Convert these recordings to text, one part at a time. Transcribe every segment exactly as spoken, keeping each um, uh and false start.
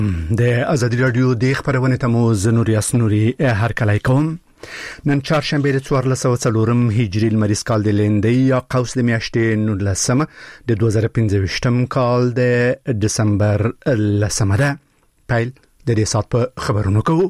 د ازادي رادیو د خبرونه تمو زنوري اسنوري هر کله کوم نن چهارشنبه د څوارلس سوه څلورم هجري لمریز کال د لیندۍ یا قوس د میاشتې نولسمه د دوه زره پنځه ویشتم کال د دسمبر لسمه ده. پیل د دې سات په خبرونو کوو.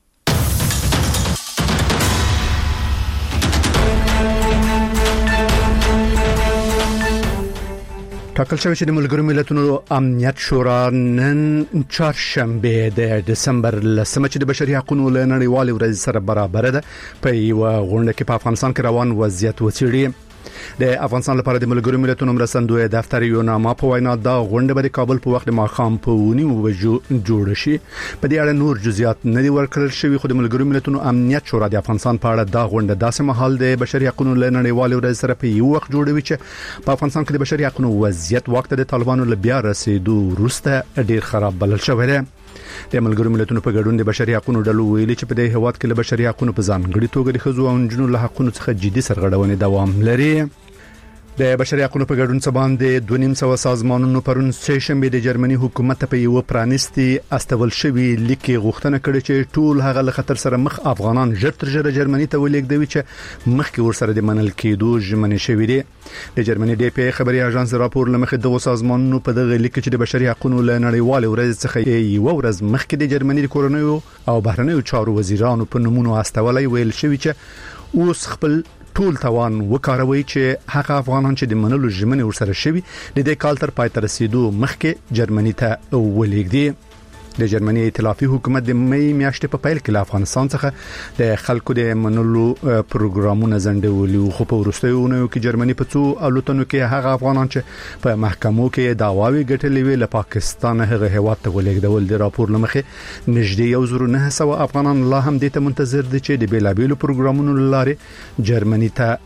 ټاکل شوی چې د ملګرو ملتونو امنیت شورا نن چهارشنبه د دسمبر لسمه چې د بشري حقوقو له نړیوالې ورځې سره برابر ده په یو غونډه کې په افغانستان کې روان وضعیت وڅېړي. د افغانستان لپاره د ملګرو ملتونو مرستندوی دفتر یو نامه په وینا دا غونډه به د کابل په وخت ماښام په ونیمو بجو جوړ شي. په دې اړه نور جزئیات نه دي ورکړل شوي، خو د ملګرو ملتونو امنیت شورا د افغانستان په اړه دا غونډه داسې مهال د بشري حقوقو له نړیوالې ورځې سره په یو وخت جوړوي چې په افغانستان کې د بشري حقوقو وضعیت وخت د طالبانو له بیا رسیدو وروسته ډیر خراب بلل شوی دی. د ملګرو ملتونو په ګډون د بشري حقوقو ډلو ویلي چې په دې هیواد کې له بشري حقوقو په ځانګړي توګه د ښځو او نجونو له حقوقو څخه جدي سرغړونې دوام لري. د بشري حقوقو په ګډون سبان د دوه نیم سوه سازمانونو پرون سه شنبه د جرمني حکومت په یو پرانیستي استول شوی لیکي غوښتنه کړې چې ټول هغه له خطر سره مخ افغانان ژر تر ژره جرمني ته ولېږدوي چې مخکې ورسره د منل کېدو ژمنې شوې دي. د جرمني ډي پی خبري اژانس راپور لمخې دغه سازمانونو په دغه لیک کې د بشري حقوقو له نړیوالې ورځې څخه یو ورځ مخکې د جرمني د کورونیو او بهرنیو چارو وزیرانو په نومونو استولای ویل شوی چې اوس خپل ټول توان وکاروي چې هغه افغانان چې د منلو ژمنې ورسره شوي د دې کال تر پای ته رسیدو مخکې جرمني ته ولېږدي. د جرمني ائتلافي حکومت د مې میاشتې په پیل کې له افغانستان څخه د خلکو د منلو پروګرامونه زندولي، خو په وروستیو اونیو کې جرمني په څو الوتنو کې هغه افغانان چې په محکمو کې دعواوې ګټلې وي له پاکستان هغه هیواد ته ولېږدول. د راپور لمخې نږدې یو زر نه سوه افغانان لا هم د ته منتظر دي چې د بیلابېلو پروګرامونو لارې جرمني ته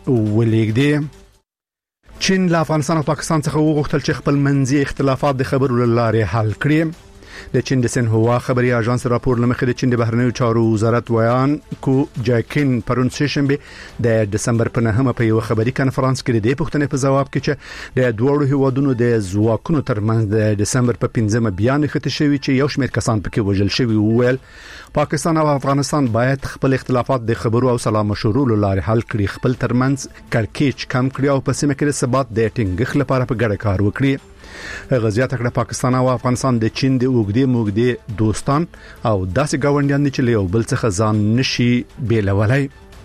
ولېږدي. چین له افغانستان او پاکستان څخه وغوښتل چې خپل منځي اختلافات د خبرو لارې حل کړي. د چین د سنهوا خبري اژانس راپور لمخې د چین د بهرنیو چارو وزارت ویان کو جاکین پرون سه شنبه د دسمبر په نهمه په یو خبري کانفرنس کې د پوښتنې په جواب کې چې د دوړو هیوادونو د ځواکونو ترمنځ د دسمبر په پنځمه بیان خته شوی چې یو شمېر کسان پکې وژل شوی وویل پاکستان او افغانستان باید خپل اختلافات د خبرو او سلام مشورو لارې حل کړي، خپل ترمنځ کړکېچ کم کړي او په سیمه کې د ثبات د ټینګښت لپاره په ګډه کار وکړي. غزيات کړه پاکستان او افغانستان د چین د اوګدې موګدې دوستان او داسې گاونډیان دي چې له یو بل څخه ځان نشي بیلولای.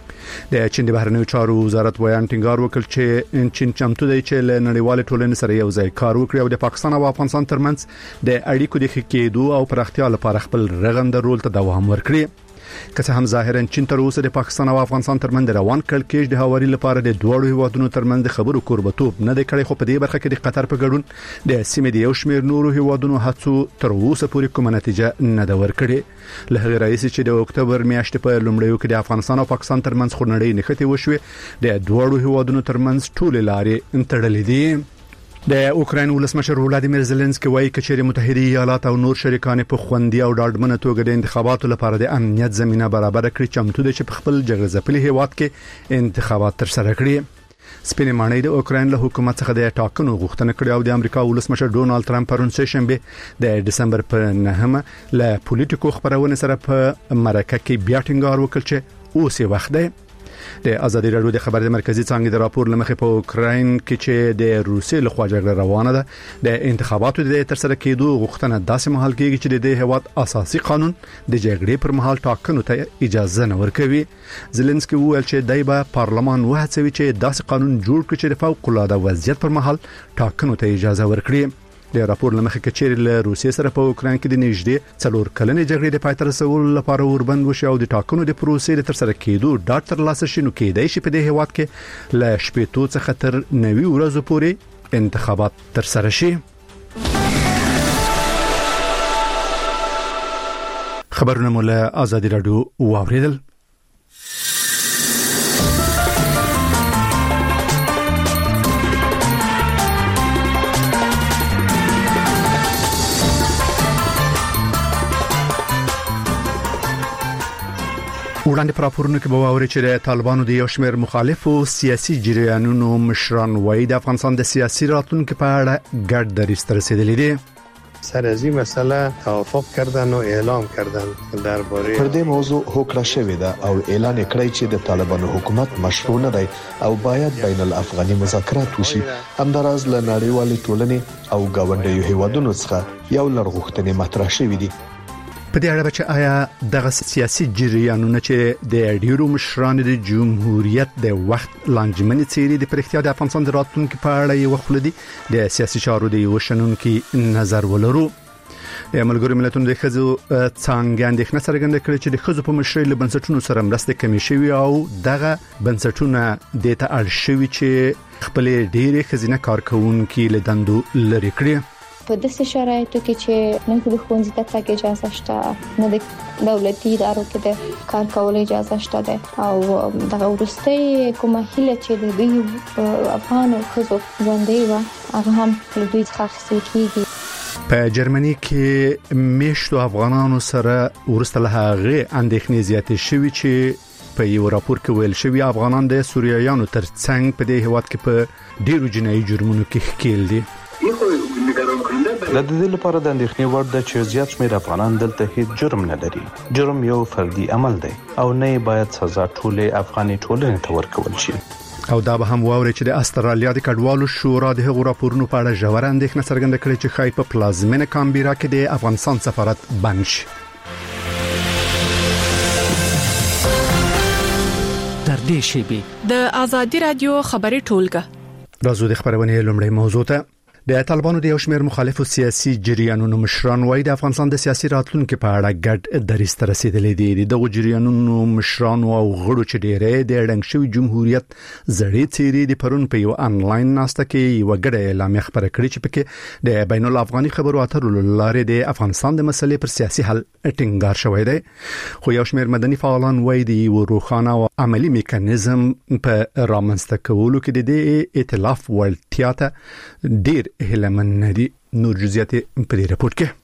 د چین د بهرنیو چارو وزارت ویان ټینګار وکړ چې چین چمتو دی چې له نړیوال ټولنې سره یو ځای کار وکړي او د پاکستان او افغانستان ترمنځ د اړیکو د ښه کېدو او پراختیا لپاره خپل رغنده رول ته دوام ورکړي. که څه هم ظاهرا چین تر اوسه د پاکستان او افغانستان ترمنځ روان کړکېچ د هواري لپاره د دوړو هیوادونو ترمنځ د خبرو کوربتوب نه دی کړی، خو په دې برخه کې د قطر په ګډون د سیمې د یو شمېر نورو هیوادونو هڅو تر اوسه پورې کومه نتیجه نه ده ورکړې. له هغه رئیس چې د اکتوبر میاشتې په لومړیو کې د افغانستان او پاکستان ترمنځ خورنړۍ نښتې وشوې د دوړو هیوادونو ترمنځ ټول لارې تړلې دي. د اوکراین ولسمشر ولادیمیر زيلنسکي وايي چې متحده ایالات او نور شریکان په خوندي او ډاډمنه توګه د انتخاباتو لپاره د امنیت زمينه برابر کړي، چمتو دي چې په خپل جغرافیایي هیواد کې انتخابات ترسره کړي. سپینې ماڼۍ د اوکراین له حکومت څخه د ټاکنو غوښتنه کړې او د امریکا ولسمشر ډونالد ټرمپ پرون سه شنبه د دسمبر په نهمه له پولیټیکو خبرونه سره په مرکه کې بیا ټینګار وکړ چې اوس یې وخت دی. د ازادي رادیو د خبر د مرکزی څنګه د راپور لمخې په اوکراین کې چې د روسي له خوا جګړه روانه ده د انتخاباتو د ترسره کېدو غوښتنه داسې مهال کېږي چې د هیواد اساسي قانون د جګړې پر مهال ټاکنو ته اجازه نه ورکوي. زيلنسکي وویل چې دای په پارلمان وهڅوي چې داسې قانون جوړ کړي چې د فوق العاده وضعیت پر مهال ټاکنو ته اجازه ورکړي. د راپور لمخې کچېر له روسیې سره په اوکراین کې د نږدې څلور کلنې جګړې د پای ته رسولو لپاره وربند وشي او د ټاکنو د پروسې د ترسره کېدو ډاټ تر لاسه شي، نو کېدای شي په دې هیواد کې له شپږ څخه تر نوي ورځې پورې انتخابات ترسره شي. خبرونه مو له ازادي رادیو واوریدل. وړاندې پر راپورونو کې به واوري چې د طالبانو د یو شمېر مخالفو سیاسي جریانونو مشران وايي د افغانستان د سیاسي راتلونکو په اړه ګډ دریځ ته رسیدلي دي. سر از این مسئله توافق کردن و اعلام کردن درباره پر دې موضوع هوکړه شوې ده او اعلان کړی چې د طالبانو حکومت مشروع نه دی او باید بین الافغاني مذاکرات وشي. همداراز له نړیوالې ټولنې او ګاونډیو هیوادونو څخه یو لړ غوښتنې مطرح شوې دي. په دې اړه چې آیا دغه سیاسي جریانونه چې د ډیرو مشرانو د جمهوریت د وخت لانجمنې څیرې د پرختیا د افغانستان د راتلونکو په اړه یو خلدي د سیاسي چارو د وشنونکو نظر ولرو. د ملګرو ملتونو د خزو څنګه اندېښنه څرګنده کړې چې د خزو په مشرۍ له بنسټونو سره مرسته کمې شوې او دغه بنسټونه د ته اړ شوي چې خپل ډېرې خزینه کارکونکو له دندو لري کړی. په داسې شرایطو کې چې نه د ښوونځي ته تګ اجازه شته، نه د دولتي ادارو کې د کار کولو اجازه شته ده او دغه ورستۍ کومه هیله چې د دوی افغان ښځو ژوندۍ وه هغه هم له دوی څخه اخیستل کېږي. په جرمني کې میشتو افغانانو سره ورسته له هغه اندېښنې زیاتې شوې چې په یو راپور کې ویل شوی افغانان د سوریایانو ترڅنګ په دې هیواد کې په ډیرو جنایي جرمونو کې ښکېل دي. د دې لپاره د اندېښنې وړ ده چې زیات شمېر افغانان دلته هیڅ جرم نه لري. جرم یو فردي عمل دی او نه باید سزا ټولې افغاني ټولنې ته ورکول شي. او دا به هم واوري چې د استرالیا د کډوالو شورا د هغو راپورونو په اړه ژور اندېښنه څرګنده کړې چې خای په پلازمینه کامبیرا کې د افغانستان سفارت بند شي. تر دې شی د آزادي رادیو خبري ټولګه راځو د خبرونه لومړی موضوع ته. د طالبانو د یو شمېر مخالفو سیاسي جریانونو مشران وایي د افغانستان د سیاسي راتلونکو په اړه ګډ دریځ ته رسیدلې دي. دغه جریانونو مشران او غړو چې ډېرې د ډنګ شوی جمهوریت زړې څیرې د پرون په یو انلاین ناسته کې یو ګډه اعلامیه خبره کړې چې پکې د بین الافغاني خبرو اترو لارې د افغانستان د مسلې پر سیاسي حل ټینګار شوی دی. خو یو شمېر مدني فعالان وایي د یو روښانه او عملی میکانیزم په رامنځته کولو کې د دې ائتلاف وړتیا ته ډېر هلمن ندی. نور جزئیات په دې راپور کې.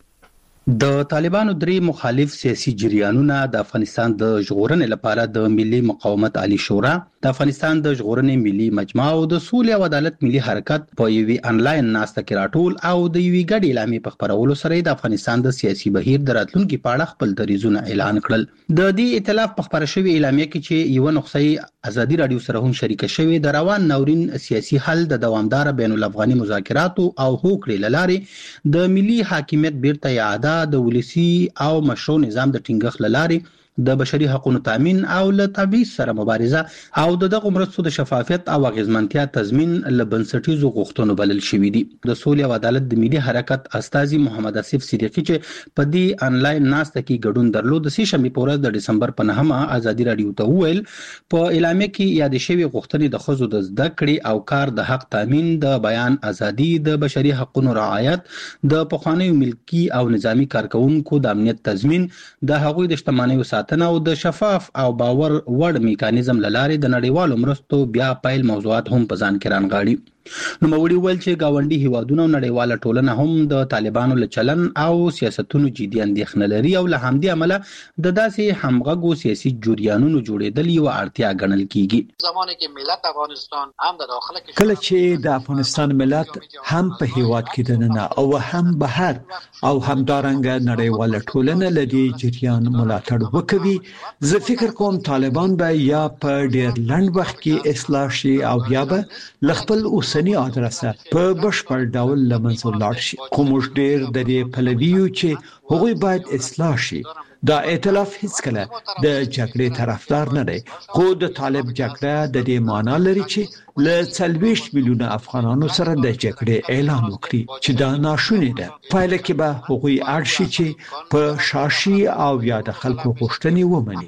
د طالبانو درې مخالف سیاسي جریانونه د افغانستان د ژغورنې لپاره د ملي مقاومت عالی شورا، د افغانستان د ژغورنې ملي مجمع او د سولې او عدالت ملي حرکت په یوې انلاین ناسته کې راټول او د یوې ګډې اعلامیې په خبرولو سره د افغانستان د سیاسي بهیر د راتلونکو په اړه خپل دریځونه اعلان کړل. د دې ائتلاف په خبره شوی اعلامیه کې چې یو نقطه ازادي رادیو سره هم شریک شوی د روان ناورین سیاسي حل د دوامدار بین الافغاني مذاکرات او هوکړې لارې د ملي حاکمیت بیرته اعاده د ولسی او مشروع نظام د ټینګښت لارې د بشري حقوقو تامین او له تبعیض سره مبارزه او د دغه مرستو د شفافیت او اغیزمنتیا تضمین له بنسټیزو غوښتنو بلل شوې دي. د سولې او عدالت د ملي حرکت استاذي محمد اسف صدیقی چې په دې انلاین ناسته کې ګډون درلود د سې شنبې په ورځ د دسمبر په نهمه ازادي رادیو ته وویل په اعلامیه کې یاد شوی غوښتنې د خزو د زده کړې او کار د حق تامین، د بیان ازادي، د بشري حقوقو رعایت، د پخوانیو ملکی او نظامی کارکونکو د امنیت تضمین، د هغوی د شتمنیو ساتنه او د شفاف او باور وړ میکانیزم لاره د نړیوالو مرستو بیا پایل موضوعات هم په ځان کې رانغاړي. نو موري ول چې گاونډي هیوادونو نړیواله ټولنه هم د طالبانو له چلن او سیاستونو جدي اندېښنه لري او له همدې عمله د داسې همغږو سیاسي جریانونو جوړېدل یو اړتیا ګڼل کیږي. زمانه کې ملت افغانستان هم د داخله کې کله چې د افغانستان ملت هم په هیواد کې دننه او هم بهر او همدارنګه نړیواله ټولنه لدی جریان ملاتړ وکوي، زه فکر کوم طالبان به یا په ډیر لنډ وخت کې اصلاح شي او یا به لخپل اوسنی ادرسه په بشپړ ډول لمنځه لاړ شي. خو موږ ډیر د دې پلویو چې هغوی باید اصلاح شي. دا ائتلاف هیڅ کله د جګړې طرفدار نه دی، خو د طالب جګړه د دې معنا لري چې له څلوېښت میلیونه افغانانو سره د جګړې اعلان وکړي چې دا ناشونې ده. پایله کې به هغوی اړ شي چې په شاشي او یا د خلکو غوښتنې ومني.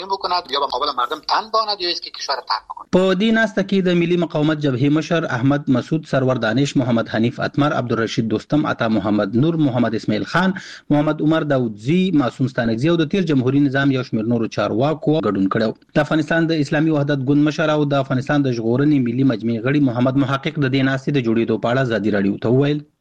په دې ناسته کې د ملي مقاومت جبهې مشر احمد مسعود سرور دانش، محمد حنیف اتمر، عبدالرشید دوستم، عطا محمد نور، محمد اسماعیل خان، محمد عمر داودزی، معصوم ستانکزی او د تیر جمهوریت نظام یو شمېر نورو چارواکو ګډون کړو. د افغانستان د اسلامي وحدت ګوند مشر او د افغانستان د ژغورنې ملي مجمع غړي محمد محقق د دې ناستې د جوړېدو په اړه ازادي رادیو ته وویل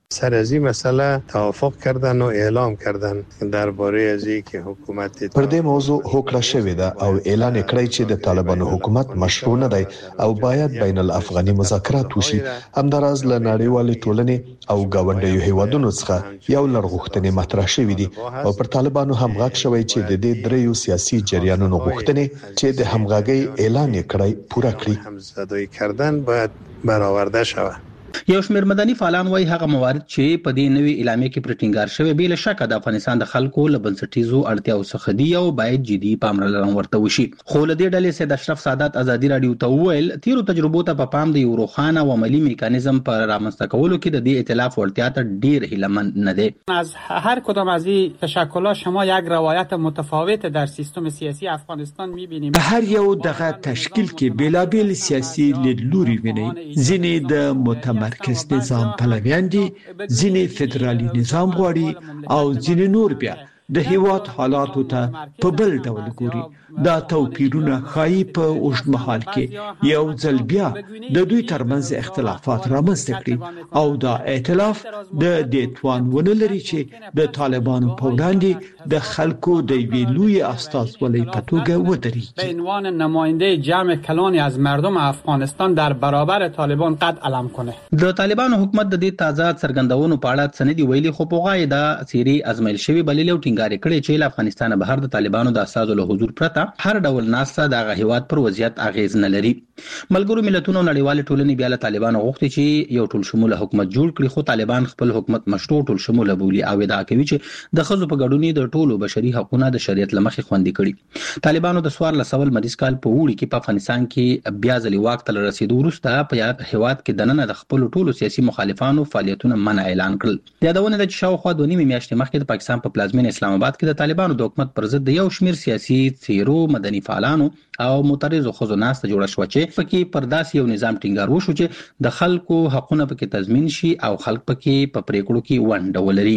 سر از این مسئله توافق کردن و اعلام کردن درباره از اینکه حکومت پر دې موضوع هوکړه شوې ده او اعلان کړی چې د طالبانو حکومت مشروع نه دی او باید بین الافغاني مذاکرات وشي. همداراز له نړیوالې ټولنې او گاونډیو هیوادونو څخه یو لړ غوښتنې مطرح شوې دي او پر طالبانو هم غږ شوی چې د دې دریو سیاسي جریانونو غوښتنې چې د همغږۍ اعلان کړی پوره کړي. همزدوی کردن باید برآورده شود. یو شمېر مدني فعالان وایي هغه موارد چې په دې نوې اعلامیه کې پرټینګار شوی بل شک د افغانستان د خلکو له بنسټیزو اړتیاو څخه دی او باید جدي پاملرنه ورته وشي. خو له دې ډلې سید اشرف سادات ازادي رادیو ته وویل تیرو تجربو ته په پام د یو روښانه او عملی میکانیزم پر رامنځته کولو کې د دې ائتلاف ورتیا ته ډیر هیلمن نه دی. از هر کدام از این تشکلات شما یک روایت متفاوت در سیستم سیاسی افغانستان می‌بینیم. په هر یو دغه تشکیل کې بیلابیل سیاسي لیدلوري ویني. ځینې د متمرکز نظام پلویان دي، ځینې فدرالي نظام غواړي او ځینې نور بیا د هیواد حالاتو ته په بل ډول ګوري. دا توپیرونه ښایي په اوږدمهال کې یو ځل بیا د دوی ترمنځ اختلافات رامنځته کړي او دا ائتلاف د دې توان ونه لري چې د طالبانو په وړاندې د خلکو د یوې لویې استازولۍ په توګه ودرېږي. به عنوان نماینده جمع کلانی از مردم افغانستان در برابر طالبان قد علم کنه. د طالبانو حکومت د دې تازه څرګندونو په اړه څه نه دی ویلي، خو په غوایي دا څیرې ازمایل شوی بللې او ټینګار کړي چې له افغانستان بهر د طالبانو د استازو له حضور پرته هر ډول ناسته د هیواد پر وضعیت اغیز نه لري. ملګرو ملتونو نړیوال ټولنې بیا له طالبانو غوښتي چې یو ټول شموله حکومت جوړ کړي، خو طالبان خپل حکومت مشروع ټول شموله بولي او ادعا کوي چې د ښځو په ګډون د ټولو بشري حقوقو د شریعت لمخې خوندي کړي. طالبانو د سوار لسول مریض کال په وړي کې په افغانستان کې بیا ځلې واک ته رسیدو وروسته په هیواد کې دننه د خپل ټولو سیاسي مخالفانو فعالیتونه منع اعلان کړل. یادونه ده چې شاوخوا دوه نیمې میاشتې مخکې د پاکستان په پلازمینه اسلام آباد کې د طالبانو د حکومت پر ضد یو شمېر سیاسي څیرو مدني فعالانو او معترضو ښځو ناسته جوړه شوه چې پکې پر داسې یو نظام ټینګار وشو چې د خلکو حقونه پکې تضمین شي او خلک پکې په پریکړو کې ونډه ولري.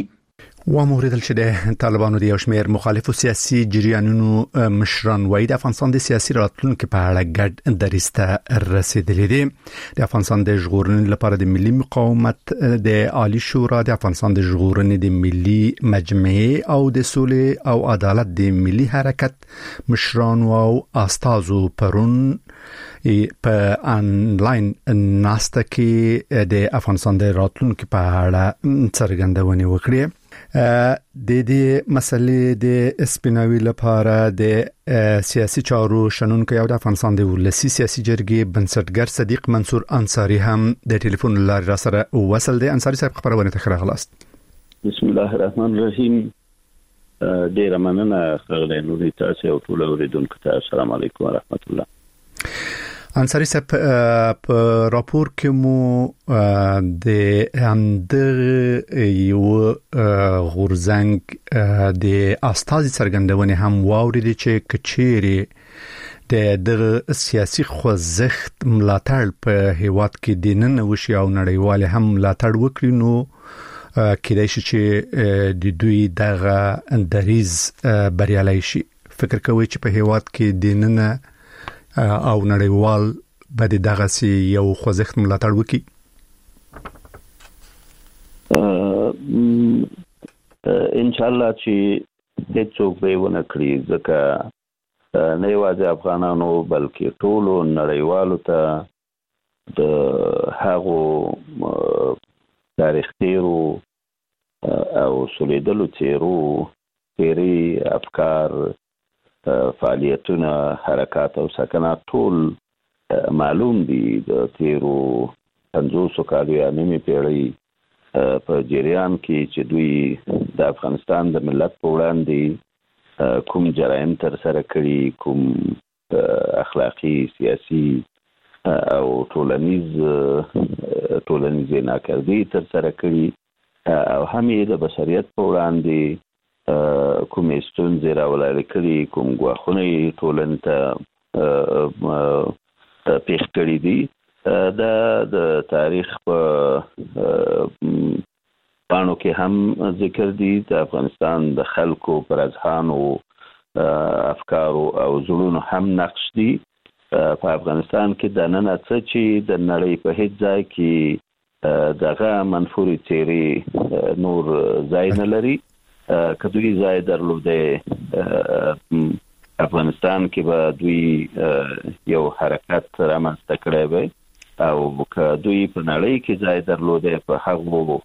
و موریدل چې د طالبانو د یو شمېر مخالفو سیاسي جریانونو مشران وایي د افغانستان د سیاسي راتلونکو په اړه ګډ دریځ ته رسیدلي دي. د افغانستان د ژغورنې لپاره د ملي مقاومت د عالی شورا، د افغانستان د ژغورنې د ملي مجمع او د سولې او عدالت د ملي حرکت مشران او استازو پرون په انلاین ناسته کې د افغانستان د راتلونکو په اړه څرګندونې وکړې. د دې مسلې د سپیناوي لپاره د سیاسي چارو شنونکو او د افغانستان د ولسی سیاسي جرګې بنسټګر صدیق منصور انصاری هم د ټلیفون لارې را سره وصل دي. انصاری صاحب خبرونه ته راغلاست. بسم الله الرحمن الرحیم. ډیر مننه خغلی نوري تاسو او ټول اوریدونکو ته السلام علیکم ورحمت الله. انصاری صاحب په راپور کې مو د همدغه یو غورځنګ د استازي څرګندونې هم واوریدي چې کچيري د دغه سیاسي خوځښت ملاتړ په هیواد کې د نن وشي او نړیوال هم ملاتړ وکړي نو کېدای شي چې د دوی دغه دریز بریالي شي. فکر کوي چې په هیواد کې د نن او نړیوال به دغه سي یو خوځښت ملاتړ وکړي؟ ان شاء الله چې هیڅوک به ونه کړی، ځکه نه یوازې افغانانو بلکې ټولو نړیوالو ته د هغو تاریخ تیرو او سولیدلو تیرو تیری افکار فعالیتونه حرکات او سکنات ټول معلوم دي. د تیرو پنځوسو کالو یا نیمې پیړۍ په جریان کې چې دوی د افغانستان د ملت په وړاندې کوم جرایم تر سره کړي، کوم اخلاقی سیاسي او ټولنیز ټولنیز ناکردي تر سره کړي او هم یې د بشریت په وړاندې کوم ستونزې راولاړې کړي، کوم ګواښونه ټولنې ته پیښ کړي دي. دا د تاریخ په پاڼو کې هم ذکر دي. د افغانستان د خلکو پر اذهانو افکارو او زړونو هم نقش دي. په افغانستان کې د نن څه چې د نړۍ په هیڅ ځای کې دغه منفوري تیری نور ځای نه لري. کدوې ځای درلوده افغانستان کې به دوی یو حرکت رامنځته کړی وي او کدوې په نړۍ کې ځای درلوده په هغو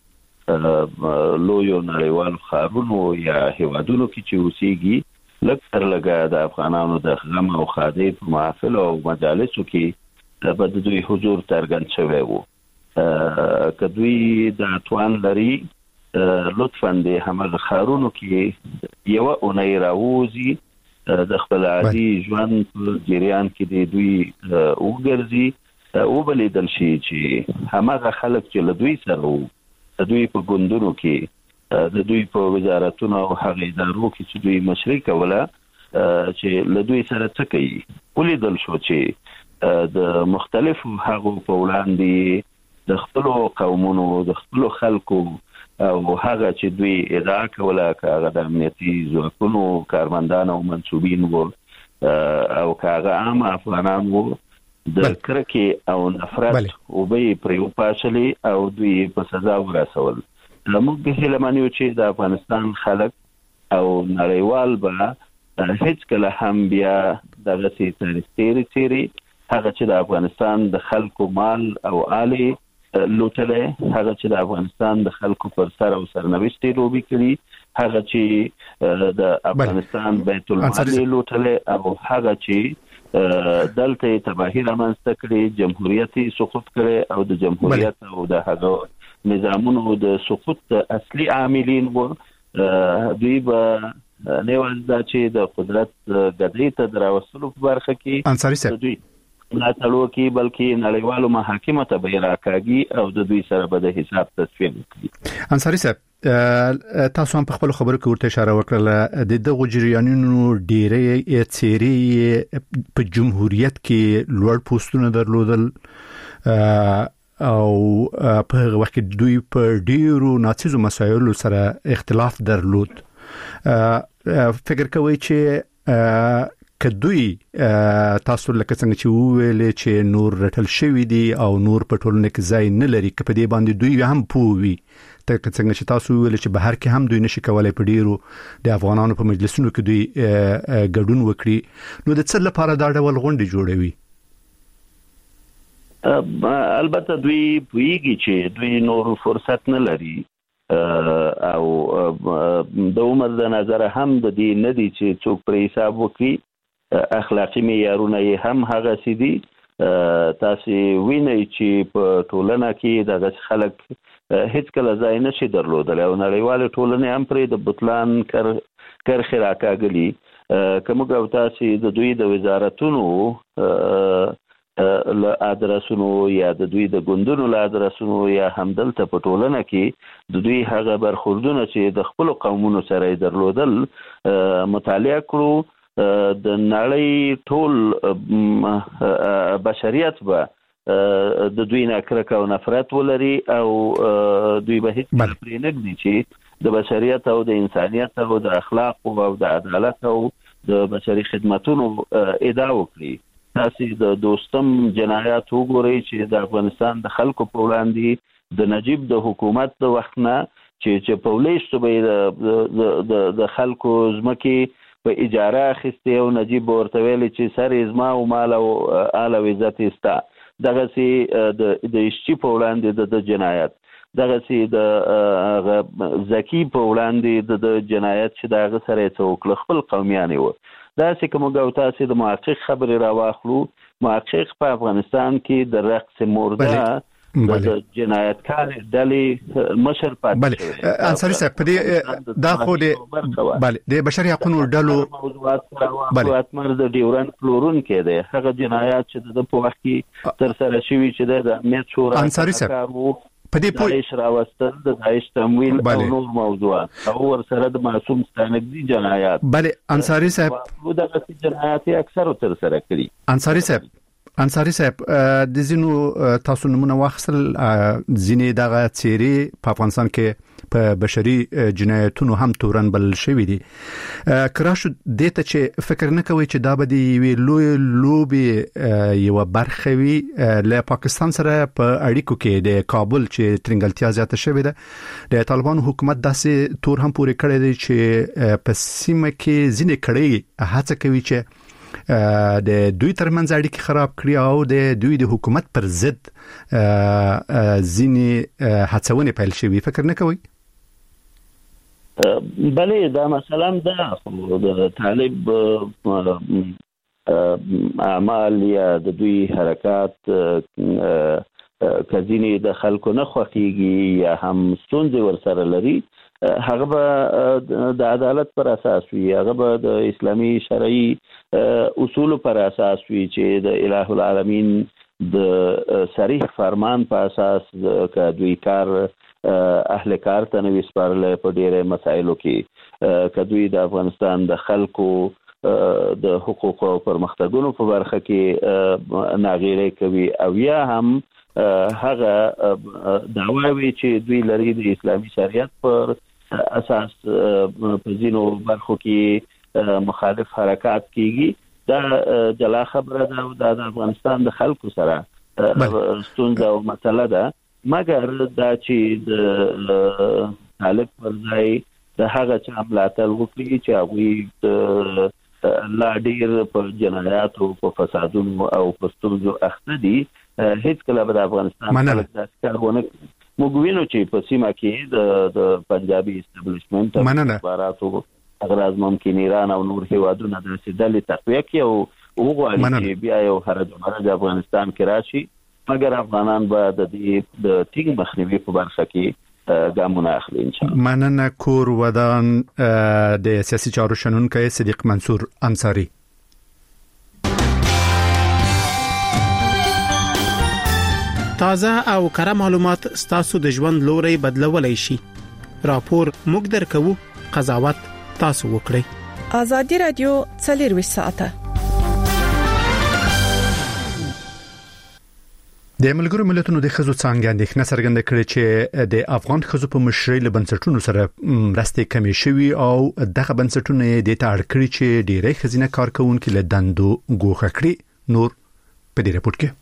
لویو نړیوالو ښارونو یا هیوادونو کې چې اوسېږي لږ تر لږه د افغانانو د غم او ښادۍ په محافل او مجالسو کې به د دوی حضور څرګند شوی و. که دوی د توان لري لطفاً د همغه ښارونو کې یوه اونۍ راووځي د خپل عادي ژوند په جریان کې د دوی وګرځي وبلیدل شي چې همغه خلک چې له دوی سره وو د دوی په ګوندونو کې د دوی په وزارتونو او هغه ادارو کې چې دوی مشري کوله چې له دوی سره څه کوي. ولیدل شو چې د مختلفو هغو په وړاندې د خپلو قومونو د خپلو خلکو او هغه چې دوی ادعا کوله که هغه د امنیتي ځواکونو کارمندان او منصوبین وو او که هغه عام افغانان وو د کرکې او نفرت وبې پرې وپاشلې او دوی په سزا ورسول. موږ به هیله منو چې د افغانستان خلک او نړیوال به هیڅ کله هم بیا دغسې تاریخي تیری هغه چې د افغانستان د خلکو مال او آلې لوټلې، هغه چې د افغانستان د خلکو پر سر او سرنوشتې لوبې کړي، هغه چې د افغانستان بیت المال لوټلې او هغه چې دلته تباهي رامنځته کړي، جمهوریت سقوط کړي او د جمهوریت او د هغه نظامونو د سقوط اصلي عاملین وو. دوی به نه وځي چې د قدرت ګدۍ ته دراوستلو په برخه کې انصاري صاحب دوی نه تلو کې بلکې نړیوالو محاکمو ته به راکاږي او د دوی سره به د حساب تصفیه وکړي. انصاري صاحب تاسو هم په خپل خبرو کې ورته اشاره وکړه د دغه جریانونو ډېرې څېرې په جمهوریت کې لوړ پوسټونه درلودل او په هغه وخت کې دوی په ډیرو ناڅیزو مسایلو سره اختلاف درلود. فکر کوي چې کدوې تاسو لکه څنګه چې ویل چې نور رټل شوی دي او نور په ټولنه کې ځای نه لري، که په دې باندې دوی هم پووي ته څنګه چې تاسو ویل چې بهر کې هم دوی نشي کولای په ډیرو د افغانانو په مجلسونو کې دوی ګډون وکړي، نو د څه لپاره دا ډول غونډې جوړوي؟ البته دوی پوهیږي چې دوی نور فرصت نه لري او د عمر د نظر هم د دې نه دي چې څوک پر حساب وکړي. اخلاقی معیارونه یې هم هغه سي دي. تاسو وینئ چې په ټولنه کې دغه خلک هیڅ کله ځای نشي درلودل او نړیواله ټولنه هم پرې د بطلان کر کرخه راکاګلی. کوم او تاسو د دوی د وزارتونو له ادرسونو یا د دوی د ګوندونو له ادرسونو یا همدلته په ټولنه کې د دوی هغه برخوردونه چې د خپل قومونو سره درلودل مطالعه کړو، د نړۍ ټول بشریت به د دوی نه کرکه او نفرت ولري او دوی به هیڅ پرې نه ږدي چې د بشریت او د انسانیت او د اخلاق او د عدالت او د بشري خدماتونو ادعا وکړي. تاسو د دوستم جنایات وګورئ چې د افغانستان د خلکو په وړاندې د نجیب د حکومت د وخت نه چې چې پولیس به د د خلکو ځمکې په اجاره اخیستې او نجیب ورته ویل چې سر ازما او مال او آل او عزت استا، دغه سي د د اشتي په وړاندې د جنایت، دغه سي د زکی په وړاندې د جنایت چې دغه سره څوک خپل قومیان وو. دا چې کوم غو تاسو د محقق خبرې راواخلو، محقق په افغانستان کې د رقص مرده د جنایتکار ډلې مشر پاتې شوی. انصاري صاحب په دې دا خو د بله د بشري حقوقو ډلو موضوعات مرده ډیورن فلورون کې ده، هغه جنایات چې د په وخت کې تر سره شوی چې د امنیت شورا انصاري صاحب په دې پوي داعش راوستل د داعش تمویل او نور موضوعات او ور سره د معصوم ستانګدي جنایات. بله انصاري صاحب دغه جنایات اکثر تر سره کړی. انصاري صاحب انصاري صاحب د زینو تاسو نمونه واخصل زینې دغه چيري په افغانستان کې په بشري جنایتونو هم تورن بل شوی دي. کراشو دته چې فکر نه کوي چې دا به دی وی لوی لوبي یو برخه وی له پاکستان سره په اړیکو کې د کابل چې ترنګلتیا زیاته شوې ده. د طالبان حکومت داسې تور هم پورې کړی دی چې په سیمه کې ځینې کړي هڅه کوي چې د دوی ترمنځ اړیکې خراب کړي او د دوی د حکومت پر ضد ځینې هڅونې پیل شوي. فکر نه کوي؟ بلې دا مثلا دا د طالب اعمال یا د دوی حرکات کزینی د خلکو نه خوښیږي یا هم ستونزې ورسره لري، هغه به د عدالت پر اساس وي، هغه به د اسلامي شرعي اصول پر اساس وي چې د الٰه العالمین د صریح فرمان په اساس که دوی کار اهل کار ته نوي سپارل په ډېرې مسایلو کې، که دوی د افغانستان د خلکو د حقوق او پرمختګونو په برخه کې ناغیړي کوي او یا هم هغه دعواوي چې دوی لري د اسلامي شریعت پر اساس په ځینو برخو کې مخالف حرکات کیږي. دا جلا خبره ده او د افغانستان د خلکو سره ستونزه او مسله ده، مګر دا چې د طالب پر ځای د هغه چا ملاتړ وکړي چې هغوی لا ډیر په جنایاتو په فسادونو او په ستونزو اخته دي، هیڅ کله به د افغانستان خلک داسې کار ونه کړي. موږ وینو چې په سیمه کې د پنجابي استابلیشمنت او استخباراتو اغراض ممکن ایران او نور هیوادونه داسې ډلې تقویه کړي او وغواړي چې بیا یو هرج و مرج افغانستان کې راشي، مګر افغانان به د دې د ټینګ مخنیوي په برخه کې ګامونه اخلي ان شاء الله. مننه. کور ودان د سیاسي چارو شنونکی صدیق منصور انصاری. تازه او کره معلومات ستاسو د ژوند لوري بدلولای شي. راپور موږ درکو، قضاوت تاسو وکړئ. ازادي رادیو څلور ساعته د ملګرو ملتونو د خزو څنګه اندېښنه څرګنده کړې چې د افغان خزو په مشرۍ له بنسټونو سره مرستې کمې شوي او دغه بنسټونه د تاړ کړی چې ډېری خزینه کارکونکو له دندو ګوښه کړی. نور په دې رپورت کې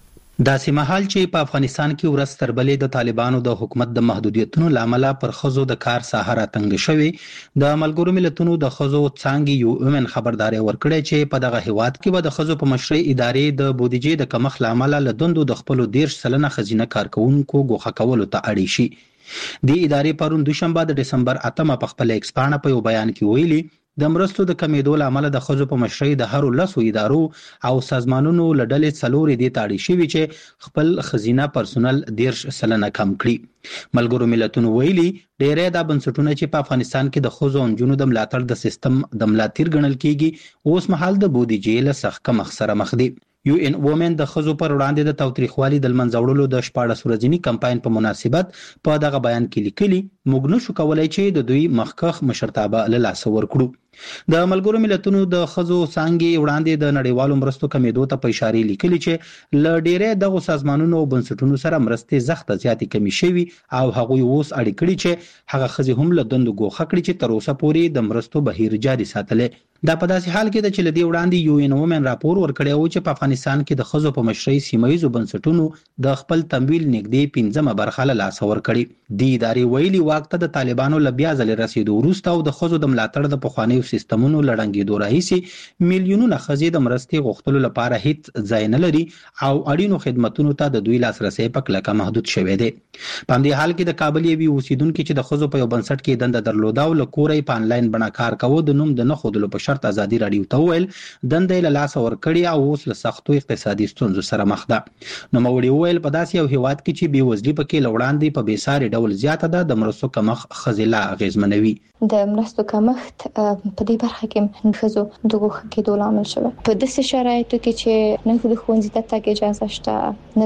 داسې مهال چې په افغانستان کې ورځ تر بلې د طالبانو د حکومت د محدودیتونو لامل پر خزو د کار ساحه تنګ شوی، د ملګرو ملتونو د خزو څنګه یو امن خبرداري ورکړي چې په دغه هیواد کې به د خزو په مشرۍ ادارې د بودیجې د کمښت لامل له دندو د خپل ډیر سلنه خزینه کارکونکو ګوښه کولو ته اړ شي. د ادارې پرون دوشنبه د دسمبر اتمه په خپل ایکس پاڼه په یو بیان کې ویلي د مرستو د کمیدو لامل د خزو په مشرۍ د هر لسو ادارو او سازمانونو لړلې څلورې دي تاړي شوی چې خپل خزینه پرسونل ډیر سلنه کم کړي. ملګرو ملتونو ویلي ډېرې د بنسټونو چې په افغانستان کې د خزو انجونو د ملاتړ د سیستم د ملاتړ ګڼل کیږي اوس مهال د بودیجې له سخت کمښت سره مخ دي. یو ان وومن د خزو پر وړاندې د تاوتریخوالي د منځوړلو د شپاړس ورځنی کمپاین په مناسبت په دغه بیان کې لیکلي موږ نشو کولای چې د دوی مخکخ مشرتابه له لاس ورکړو. د ملګرو ملتونو د خزو څنګه وړاندې د نړیوالو مرستو کمیدو ته په اشاره لیکلي چې ل ډېرې دغه سازمانونو او بنسټونو سره مرستې زخته زیاتې کمی شوي او هغه اوس اړ کړي چې هغه خزي هم له دندو ګوښه کړي چې تر اوسه پورې د مرستو بهیر جاري ساتلې. دا په داسې حال کې د چې لدی وړاندې یو ان وومن راپور ورکړی و چې په افغانستان کې د خزو په مشرۍ سیمایي بنسټونو د خپل تمویل نږدې پنځمه برخه له لاس ورکړي. د ادارې ویلي وخت د طالبانو لبیا ځل رسیدو وروسته او د خزو د ملاتړ د پخوانیو سیستمونو لړنګېدو راهیسي میلیونونه خزې د مرستې غوښتلو لپاره هیڅ ځای نه لري او اړینو خدماتو ته د دوی لاسرسي په کلکه محدود شوی دی. په همدې حال کې د کابل یوي اوسیدونکو چې د خزو په یو بنسټ کې دنده درلوده او لکورې په انلاین بڼه کار کاوه د نوم د نه خودلو په شرط ازادي رادیو ته ویل دنده له لاس ورکړي او اوس له سختو اقتصادي ستونزو سره مخ ده. نو موري ویل په داسې یو هیواد کې چې بېوزلي پکې لوړاندې په بیساري ډول زیاته ده د مرستو کمښت خزلا اغیزمنوي. د مرستو کمښت په دې برخه کې خزو د ګوښه کېدو لامل شوی. په داسې شرایطو کې چې نه د ښوونځي ته تګ اجازه شته، نه د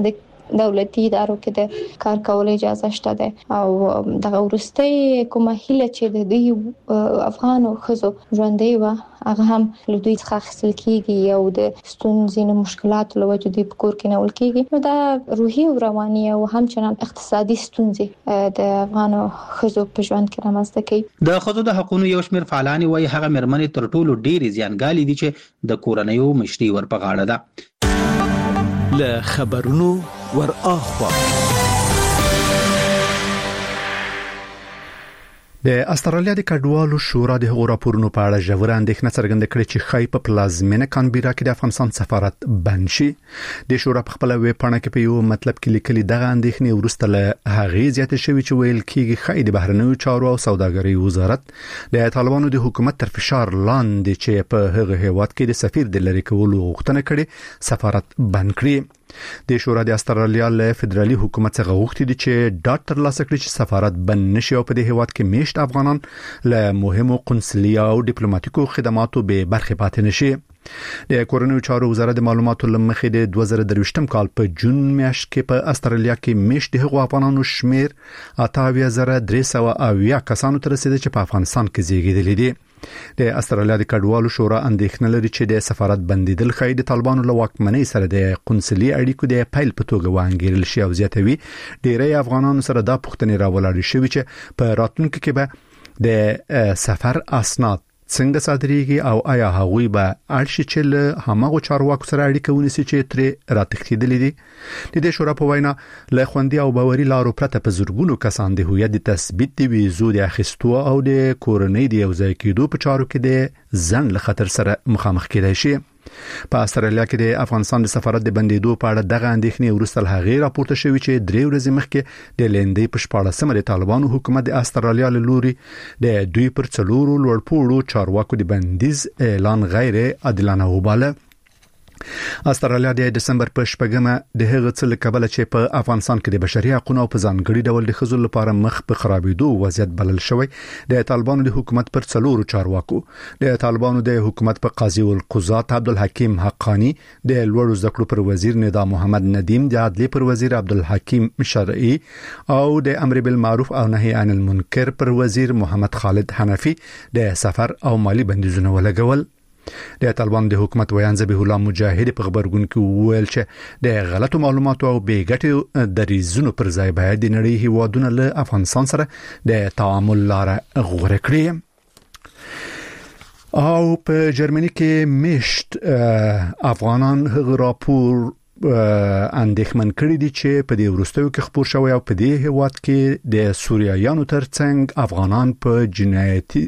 دولتي ادارو کې د کار کولو اجازه شته ده او د ورستي کومه هله چې د دوی افغان خزو ژوندۍ و هغه هم له دوی څخه خپل کیږي او د ستونزې او مشکلات له وجې د پکور کې نول کیږي نو دا روحي او رواني او همچنان اقتصادي ستونزې د افغان خزو په ژوند کې رامنځته کوي د خزو د حقوقو یو شمېر فعالان وایي هغه مرمنې تر ټولو ډېری زیانګالي دي چې د کورنیو مشري ور په غاړه ده له خبرونو ور اخوا د استرالیا د کډوالو شورا د هغو راپورونو په اړه ژوره اندېښنه څرګنده کړې چې خای په پلازمینه کانبیرا کې د افغانستان سفارت بند شي د شورا په خپل ویب پاڼه کې په یو مطلب کې لیکلي دغه اندېښنې ورسته له هغې زیاتې شوې چې ویل کېږي خای د بهرنیو چارو او سوداګرۍ وزارت د طالبانو د حکومت تر فشار لاندې چې په هغه هیواد کې د سفیر د لری کولو غوښتنه کړې سفارت بند کړی د شورا د استرالیا له فدرالي حکومت څخه غوښتي دي چې ډاټ تر لاسه کړي چې سفارت بند نشي او په دې هیواد کې میشت افغانان له مهمو قنصلي او ډیپلوماټیکو خدماتو به برخه پاتې نشي د کورنیو چارو وزارت د معلوماتو لمخې د دوه زره درویشتم کال په جون میاشت کې په استرالیا کې میشت هغو افغانانو شمیر اته اویا زره درې سوه اویا کسانو ته رسیدي چې په افغانستان کې زیږیدلي دي د استرالیا د کډوالو شورا اندېښنه لري چې د سفارت بندیدل خای د طالبانو له واکمنۍ سره د قنصلي اړیکو د پایل په توګه وانګیرل شي او زیاتوي ډیری افغانانو سره دا پوښتنې راولاړې شوې چې په راتلونکي کې به د سفر اسناد څنګه صادريږي او آیا هغوی به اړشي چې له هماغو چارواکو سره اړیکه ونیسي چې ترې راتښتېدلې دي د دې شورا په وینا له خوندي او باوري لارو پرته په زورګونو کسان د هویت د تثبیت د ویزو د اخیستو او د کورنۍ د یوځای کېدو په چارو کې د ځن له خطر سره مخامخ کېدای شي په استرالیا کې د افغانستان د سفارت د بندیدو په اړه دغه اندېښنې وروسته هغه راپورته شوی چې درې ورځې مخکې د لندې په شپاړسمه د طالبانو حکومت د استرالیا له لوري د دوی پر څلورو لوړپوړو چارواکو د بندیز اعلان غیر عادلانه وباله استرالیا د دسمبر په شپږمه د هغه څه لکبل چې په افغانستان کې د بشري حقوقو او په ځانګړي ډول د خزو لپاره مخ په خرابېدو وضعیت بلل شوی د طالبانو د حکومت پر څلورو چارواکو د طالبانو د حکومت په قاضي القضات عبدالحکیم حقانی د لوړو زده کړو پر وزیر ندا محمد ندیم د عدلیې پر وزیر عبدالحکیم شرعي او د امر بالمعروف او نهي عن المنکر پر وزیر محمد خالد حنفي د سفر او مالی بندیزونه ولګول د طالبان د حکومت ویان ذبیح الله مجاهد په خبرګون کې ویل چې د غلطو معلوماتو او بیګټو دریزونو پر ځای باید د نړۍ هیوادونه له افغانستان سره د تعامل لاره غوره کړي او په جرمني کې میشت افغانان هغه راپور اندېښمن کړی دي چې په دې وروستیو کې خبر شوی او په دې هیواد کې د سوریایانو ترڅنګ افغانان په جنایتي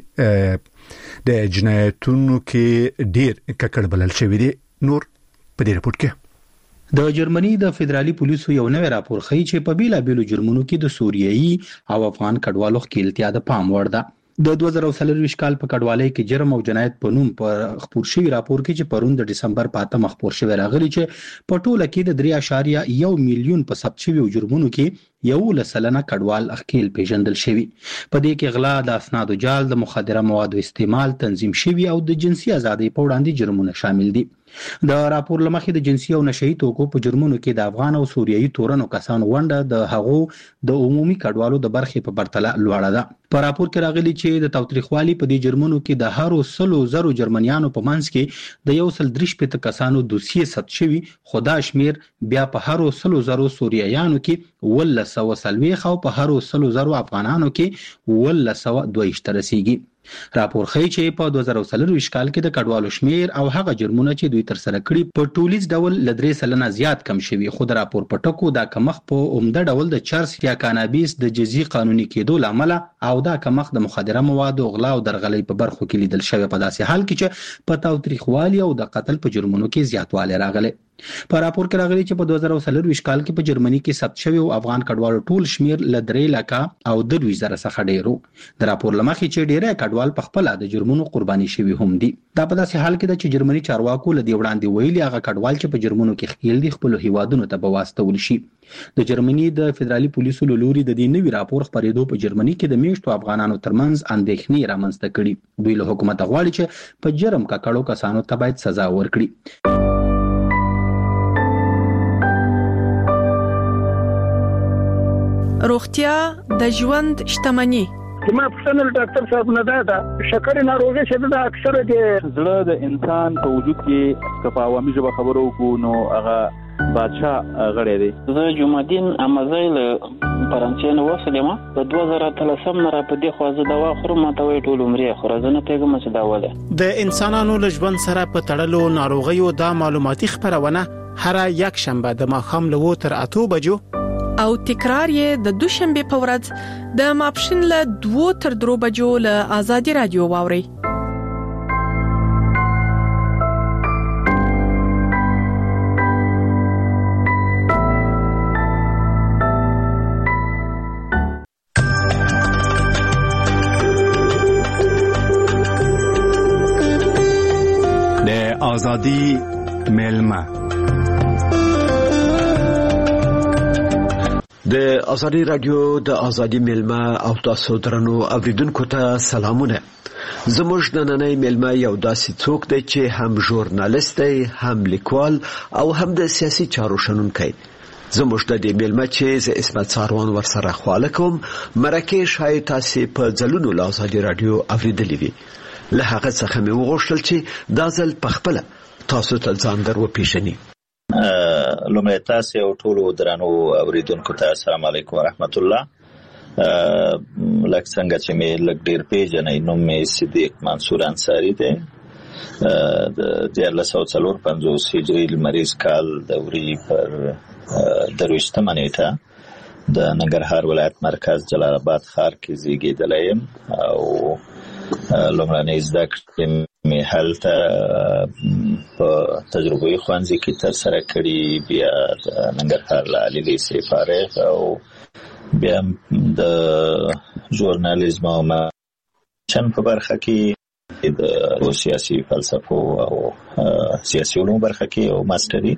د جنایتونو کې ډیر ککړ بلل شوی دي نور په دې رپورت کې د جرمني د فدرالي پولیسو یو نوې راپور ښیي چې په بیلا بیلو جرمونو کې د سوریایي او افغان کډوالو ښکیلتیا د پام وړ ده د دوه زره څلور کال په کډوالۍ کې جرم او جنایت په نوم پر خبر شوی راپور کې چې پرون د دسمبر په اتمه خبر شوی راغلی چې په ټوله کې د درې اعشاریه یو میلیون په ثبت شوی جرمونو کې یو لسلنه کډوال اخیل پیژندل شوی په دې کې غلا د اسنادو جال د مخدره موادو استعمال تنظیم شوی او د جنسي ازادۍ په وړاندې جرمونه شامل دي د راپور لمخې د جنسي او نشئی توکو په جرمونو کې د افغان او سوریایي تورنو کسانو ونډه د هغو د عمومي کډوالو د برخې په پرتله لوړه ده په راپور کې راغلي چې د تاوتریخوالي په دې جرمونو کې د هرو سلو زرو جرمنیانو په منځ کې د یو سل درې شپږ کسانو دوسیې ثبت شوی خدا شمیر بیا په هرو سلو زرو سوریایانو کې ول سو سلويخ او په هرو سلو زرو افغانانو کې ول سو دویشت رسیږي راپور ښیي چې په دوه زره څلور کال کې د کډوالو شمیر او هغه جرمونه چې دوی تر سره کړي په ټولیز ډول لدرې سلنه زیات کم شوي خو د راپور په ټکو دا کمخ په عمده ډول د چرس یا کانابیس د جزئی قانوني کېدو لامل او دا کمخ د مخدره موادو غلا او درغلۍ په برخو کې لیدل شوی په داسې حال کې چې په تاوتریخوالي او د قتل په جرمونو کې زیاتوالی راغلی په راپور کې راغلي چې په دوه زره څلور کال کې په جرمني کې ثبت شوی او افغان کډوالو ټول شمیر ل درې لکه او د دوه زره څخه ډیرو د راپور لمخې چې ډیره کډوال په خپل د جرمونو قرباني شوی هم دي دا په داسې حال کې چې جرمني چارواکو ل دې وړاندې ویلي هغه کډوال چې په جرمونو کې خپل دي خپل هیوادونو ته بواسطول شي د جرمني د فدرالي پولیسو له لوري د دې نوي راپور خبرېدو په جرمني کې د میشتو افغانانو ترمنځ اندېښنې رامنځته کړي دوی له حکومت غواړي چې په جرم ککړو کسانو ته باید سزا ورکړي روغتیا د ژوند شتمني. ما پښتنه ډاکټر صاحب نه دا شکر ناروغي چې دا اکثره د زړه د انسان په وجود کې کفاوامي ژبه خبرو کو نو هغه بادشاہ غړی دی. زه جمعدین امازیل فرانسین وسلم په دوه زره اتلسم نه را په دې خو زه دوا خورم ماته وی ټول عمرې خو زه نه پیګم چې دا وله د انسانانو له ژوند سره په تړلو ناروغیو دا معلوماتي خبرونه هر یک شنبه د ماښام له وو تر اتو بجو او تکرار یې د دوشنبه په ورځ د ماپښین له دوه تر درو بجو له آزادي رادیو واوري. د آزادي ملما د ازادي رادیو د ازادي ملما او تاسو درنو اوریدونکو ته سلامونه. زموږ نننۍ ملما یو داسې څوک دی چې هم ژورنالیست دی، هم لیکوال او هم د سیاسي چارو شنونکی. زموږ د دې ملما چې ز اسمت ساروان ورسره خواله کوم مرکه شای تاسو په ځلونو له ازادي رادیو اوریدلې وي. له هغه څخه مې وغوښتل چې دا ځل په خپل تاسو ته ځان درو پیژني. لومړی تاسو او ټول درنو اوریدونکو ته السلام علیکم ورحمت الله. لکه څنګه چې مې لږ ډیر پیژنې، نوم مې صدیق منصور انصاری دی. د دیارلس سوه څلور پنځوس هجري لمریز کال د وري پر درویشتمه نیټه د ننګرهار ولایت مرکز جلال آباد ښار کې زیږېدلی یم او لومړنۍ زده کړې مې هلته په تجربوي ښوونځي کې ترسره کړي، بیا د ننګرهار له عالي لیسې فارغ او بیا د ژورنالیزم او مشن په برخه کې د سیاسي فلسفو او سیاسي علومو برخه کې او ماستري.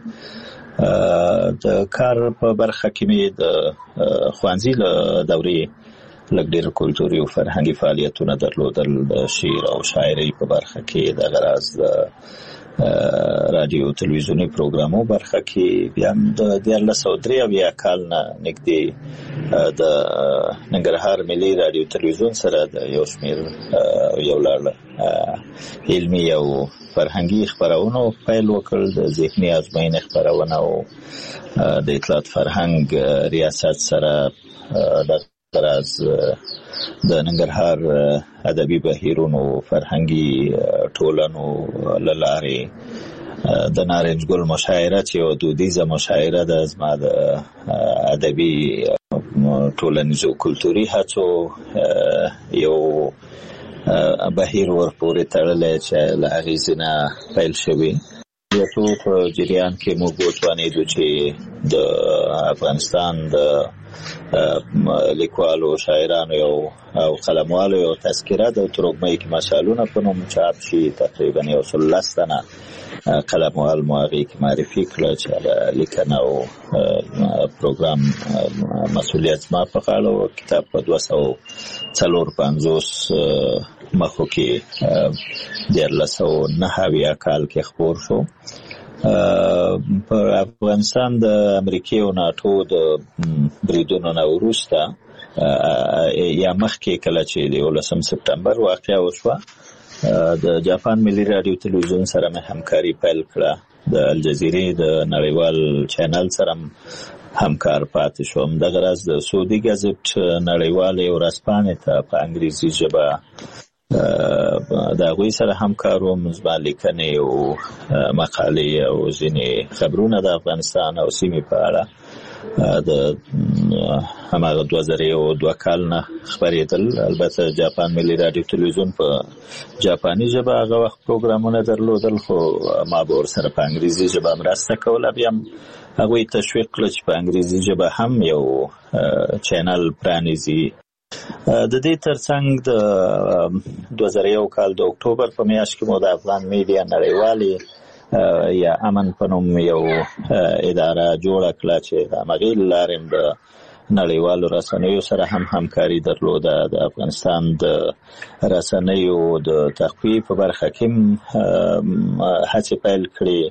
د کار په برخه کې مې د ښوونځي له دورې لږ ډېر کلتوري او فرهنګي فعالیتونه درلودل. د شعر او شاعرۍ په برخه کې د غراز د رادیو تلویزیونی پروګرامو برخه کې بیا د دیارلس سوه درې اویا کال نه نږدې د ننګرهار ملي رادیو تلویزیون سره د یو شمېر یو لړ علمي او فرهنګي خپرونو پیل وکړ. د ذهني ازموینې خپرونه او د اطلاعات فرهنګ ریاست سره د راز د ننګرهار ادبي بهیرونو فرهنګي ټولنو لارې د نارنج ګل مشاعره چې یو دودیزه مشاعره ده زما د ادبي ټولنیزو کلتوري هڅو یو بهیر ورپورې تړلی چې له هغې نه پیل شوی. یو په جریان کې موږ وتوانېدو چې د افغانستان د لیکوالو شاعرانو یو او قلموالو یو تذکره د ترږمۍ کې مشالونه په نوم چاپ شي. تقریبا یو سلس تنه قلموال مو هغې کې معرفي کړه چې لیکنه او پروګرام مسؤلیت زما په غاړه و. کتاب په دوه سوه څلور پنځوس مخو کې دیارلس سوه نهه اویا کال کې خپور شو. په افغانستان د امریکې او ناټو د بریدونو نه وروسته یا مخکې کله چې د یولسم سپتمبر واقعه وشوه د جاپان ملي رادیو تلویزیون سره مې همکاري پیل کړه. د الجزیرې د نړیوال چینل سره همکار پاتې شوم. دغه راز د سعودي ګزټ نړیوالې ورځپاڼې ته په انګریزي ژبه د هغوی سره همکار وم. زما لیکنې او مقالې او ځینې خبرونه د افغانستان او سیمې په اړه د هماغه دوه زره یو دوه کال نه خپرېدل. البته جاپان ملي رادیو تلویزیون په جاپاني ژبه هغه وخت پروګرامونه درلودل، خو ما به ورسره په انګریزي ژبه مرسته کوله. بیا هم هغوی تشویق کړه چې په انګریزي ژبه هم یو چینل پرانیزي. د دې ترڅنګ د دوه زره یو کال د اکتوبر په میاشت کې مو د افغان میډیا نړیوالې یا امن په نوم یو اداره جوړه کړه چې د همغې له لارې د نړیوالو رسنیو سره هم همکاري درلوده. د افغانستان د رسنیو د تقویې په برخه کې هڅې پیل کړې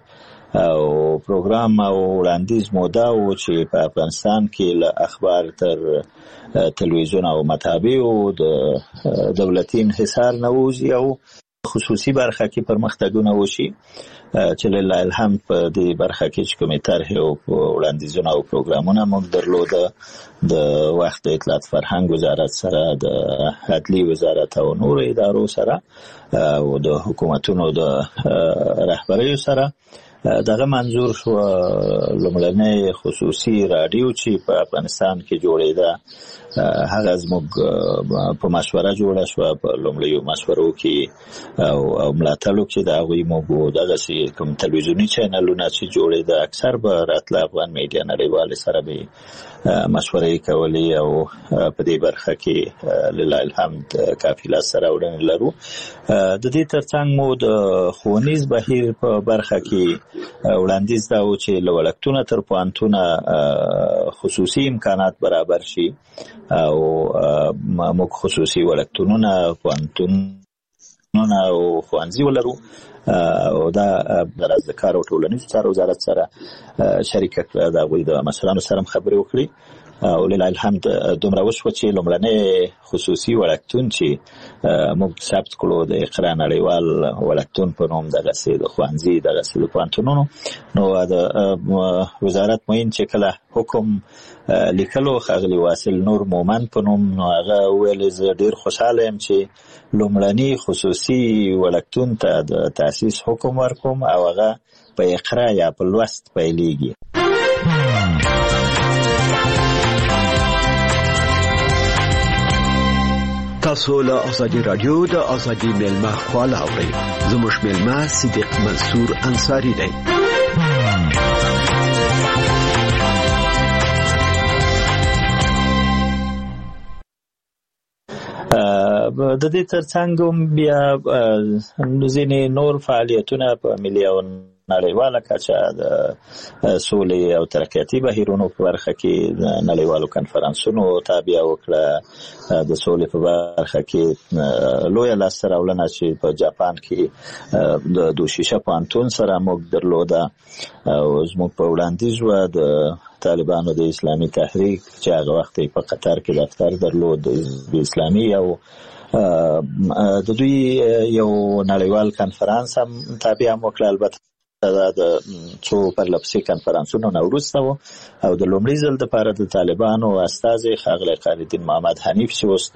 او پروګرام او وړاندیز موده او چې په افغانستان کې له اخبار تر تلویزیون او مطابع او د دولتي انحصار نه وځي او خصوصي برخه کې پرمختګونه وشي چې لله الحمد په دې برخه کې چې کومې طرحې او وړاندیزونه او پروګرامونه موږ درلوده د وخت د اطلاعات فرهنګ وزارت سره د عدلي وزارت او نور ادارو سره او د حکومتونو د رهبریو سره دغه منظور شو لومړنی خصوصي رادیو چې په افغانستان کې جوړېده هغه زموږ په مشوره جوړه شو په لومړیو مشورو کې او ملاتړو کې د هغوی موږ دغه کوم تلویزیوني چینلونه چې جوړېده اکثر به راتله افغان میډیا نړیوالې سره به مشورې کولې او په دې برخه کې لله الحمد کافي لاس سره وړاندې لرو. د دې ترڅنګ مو د ښوونیز بهیر په برخه کې وړاندیز دا و چې له وړکتونه تر پوهنتونه خصوصي امکانات برابر شي او موږ خصوصي وړکتونونه پوهنتونونه او ښوونځي ولرو او دا د کار او ټولنیزو چارو وزارت سره شریکه کړه. د هغوی د مشرانو سره خبرې وکړي او لله الحمد دومره وشوه چې لومړنی خصوصي وړکتون چې موږ ثبت کړو د اقرا نړیوال وړکتون په نوم دغسې د ښوونځي دغسې د پوهنتونونو نو د وزارت معین چې کله حکم لیکلو ښاغلي واصل نور مومن په نوم نو هغه وویل زه ډېر خوشحاله یم چې لومړني خصوصي وړکتون ته د تاسیس حکم ورکوم او هغه په اقرا یا په لوست پیلېږي. تاسو له ازادي رادیو د ازادي ملما خواله اورئ. زموږ ملما صدیق منصور انصاری دی. د دې ترڅنګ بیا ځینې نور فعالیتونه په ملي او نړیواله کچه د سولې او ترقیاتي بهیرونو په برخه کې نړیوالو کنفرانسونو تابع وکړه. د سولې په برخه کې لویه لاسته راوړنه چې په جاپان کې د دوشیشه پوهنتون سره موږ درلوده او زموږ په وړاندیز وه د طالبانو د اسلامي تحریک چې هغه وخت په قطر کې دفتر درلود د اسلامي او د دوی یو نړیوال کنفرانس هم تابع هم وکړه. البته دا د څو پرلپسې کنفرانسونو نه وروسته و او د لومړي ځل دپاره د طالبانو استازی ښاغلی خالدین محمد حنیف چې اوس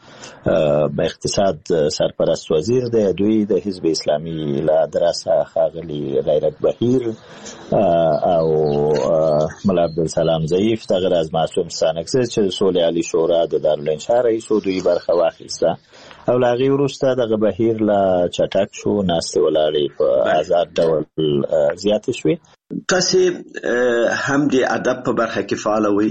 د اقتصاد سرپرست وزیر دی، دوی د حزب اسلامي له ادرسه ښاغلي غیرت بهیر او ملا عبدالسلام ضعیف دغه راز معصوم ستانکزی چې د سولې عالي شورا د دارالانشا رئیس و دوی برخه واخیسته او له هغې وروسته دغه بهیر لا چټک شو، ناستې ولاړې په آزاد ډول زیاتې شوې. تاسې هم د ادب په برخه کې فعاله وئ،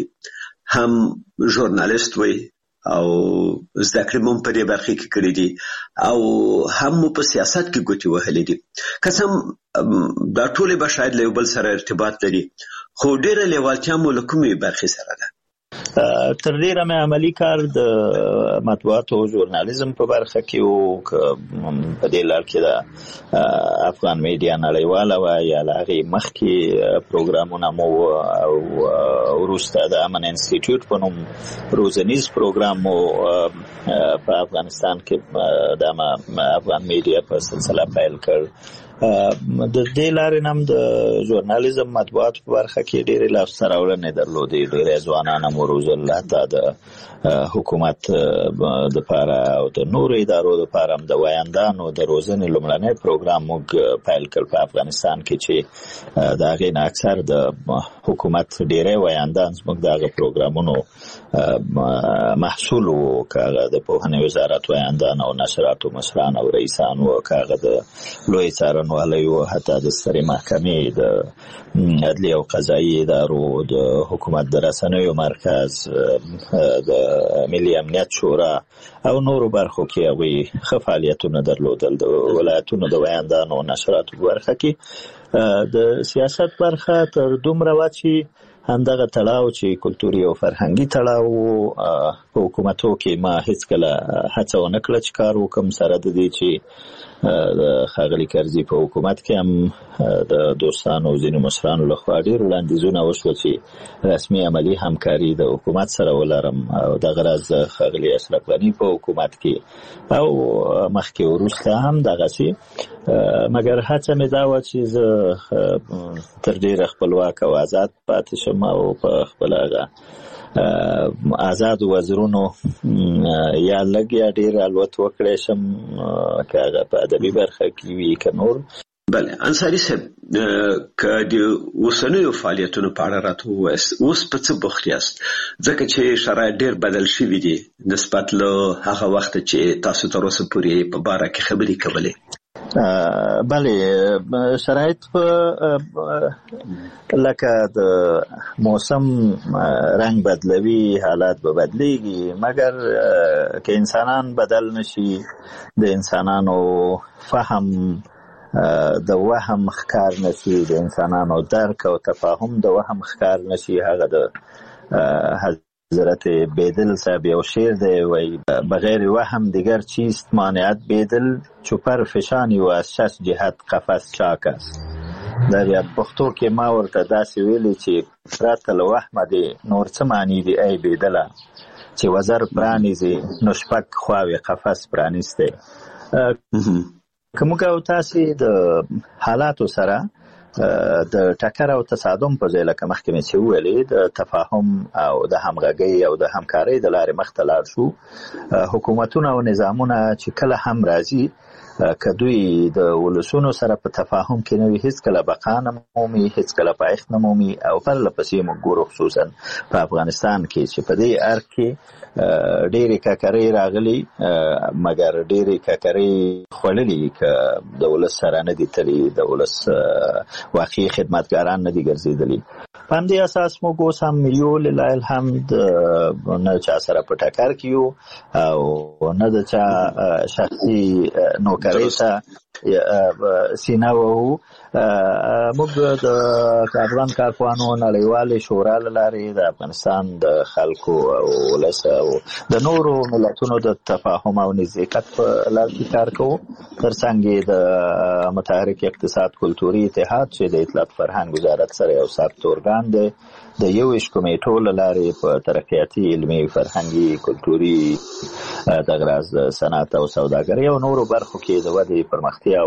هم ژورنالیست وئ او زده کړې مو په دې برخه کې کړې دي او هم مو په سیاست کې ګوتې وهلې دي. قسم دا ټولې به شاید له یو بل سره ارتباط لري، خو ډېره لیوالتیا مو له کومې برخې سره ده؟ تر ډیره مې عملی کار د مطبوعاتو او ژورنالیزم په برخه کې و، په دې لړ کې د افغان میډیا نړیواله وه یا له هغې مخکې پروګرامونه مو او وروسته د امن انسټیټیوټ په نوم روزنیز پروګرام مو په افغانستان کې د افغان میډیا په سلسله پیل کړ. د دې لارې هم د ژورنالیزم مطبوعاتو په برخه کې ډېرې لاسته راوړنې درلودې، ډېری ځوانان هم وروزل، حتی د حکومت دپاره او د نورو ادارو دپاره هم د ویاندانو د روزنې لومړنی پروګرام موږ پیل کړ په افغانستان کې چې د هغې نه اکثر د حکومت ډېری ویاندان زموږ د هغه پروګرامونو محصول و، که هغه د پوهنې وزارت ویاندان او نشراتو مشران او رئیسان و، که هغه د لوی څارنوالۍ و، حتی د سترې محکمې د عدلي او قضایي ادارو، د حکومت د رسنیو مرکز، د ملي امنیت شورا او نورو برخو کې هغوی ښه فعالیتونه درلودل. د ولایتونو د ویاندانو او نشراتو په برخه کې د سیاست برخه تر دومره وه چې همدغه تړاو چې کلتوري او فرهنګي تړاو په حکومتو کې ما هیڅکله هڅه ونه کړه چې کار وکړم، سره د دې چې د خاغلی کرزي په حکومت کې هم د دوستانو او ځینو مشرانو لخوا ډېر وړاندیزونه وشول چې رسمي عملی همکاري د حکومت سره ولرم او د غرض خاغلی اشرف غني په حکومت کې او مخکې وروسته هم دغسې مګر هڅه مې دا وه چې زه تر ډېره خپلواک او آزاد پاتې شم او په خپل هغه آزاد وزرونو یا لږ یا ډېر الوت وکړی شم که هغه په ادبي برخه کې وي که نور. بله انصاري صاحب که د اوسنیو فعالیتونو په اړه راته ووایاست اوس په څه بوخت یاست ځکه چې شرایط ډېر بدل شوي دي نسبت له هغه وخته چې تاسو تر اوسه پورې په باره کې خبرې کولې؟ بله شرایط په لکه د موسم رنگ بدلوي حالات به بدلیږي مګر که انسانان بدل نشي د انسانانو فهم د وهم ښکار نشي د انسانانو درک او تفاهم د وهم ښکار نشي هغه د حضرت بیدل صاحب یو شعر دی وای بغیر وهم دیگر چیست مانعت بیدل چوپر فشانی و از شش جهت قفس چاک است. در یا پښتو کې ما ورته داسې ویلي چې پرته له وهمه دی نور څه معنی دی ای بیدله چې وزر پرانیزي نو شپږ خواوې قفس پرانیستی. که موږ او تاسې د حالاتو سره د ټکر او تصادم په ځای لکه مخکې مې چې وویلې د تفاهم او د همغږۍ او د همکارۍ د لارې مخته لاړ شو حکومتونه او نظامونه چې کله هم راځي که دوی د ولسونو سره په تفاهم کې نه وي هیڅکله بقا نه مومي هیڅکله پایښت نه مومي او پرله پسې موږ ګورو خصوصا په افغانستان کې چې په دې ارګ کې ډېرې ککرۍ راغلي مګر ډېرې ککرۍ خوړلي که د ولس سره نه دي تلي د ولس واقعي خدمتګاران نه دي ګرځېدلي. په همدې اساس موږ اوس هم یو لله الحمد نه چا سره په ټکر کې یو او نه د چا شخصي نوکرۍ ته سینه وهو. موږ د افغان کارپوهانو نړیوالې شورا له لارې د افغانستان د خلکو او ولس او د نورو ملتونو د تفاهم او نزدېکت په لار کې کار کوو ترڅنګ یې د متحرک اقتصاد کلتوري اتحاد چې د اطلاعات فرهنګ وزارت سره یو سخت ارګان دی د یویشت کمیټو له لارې په ترقیاتي علمي فرهنګي کلتوري د غراض د صنعت او سوداګرۍ او نورو برخو کې د ودې پرمختیا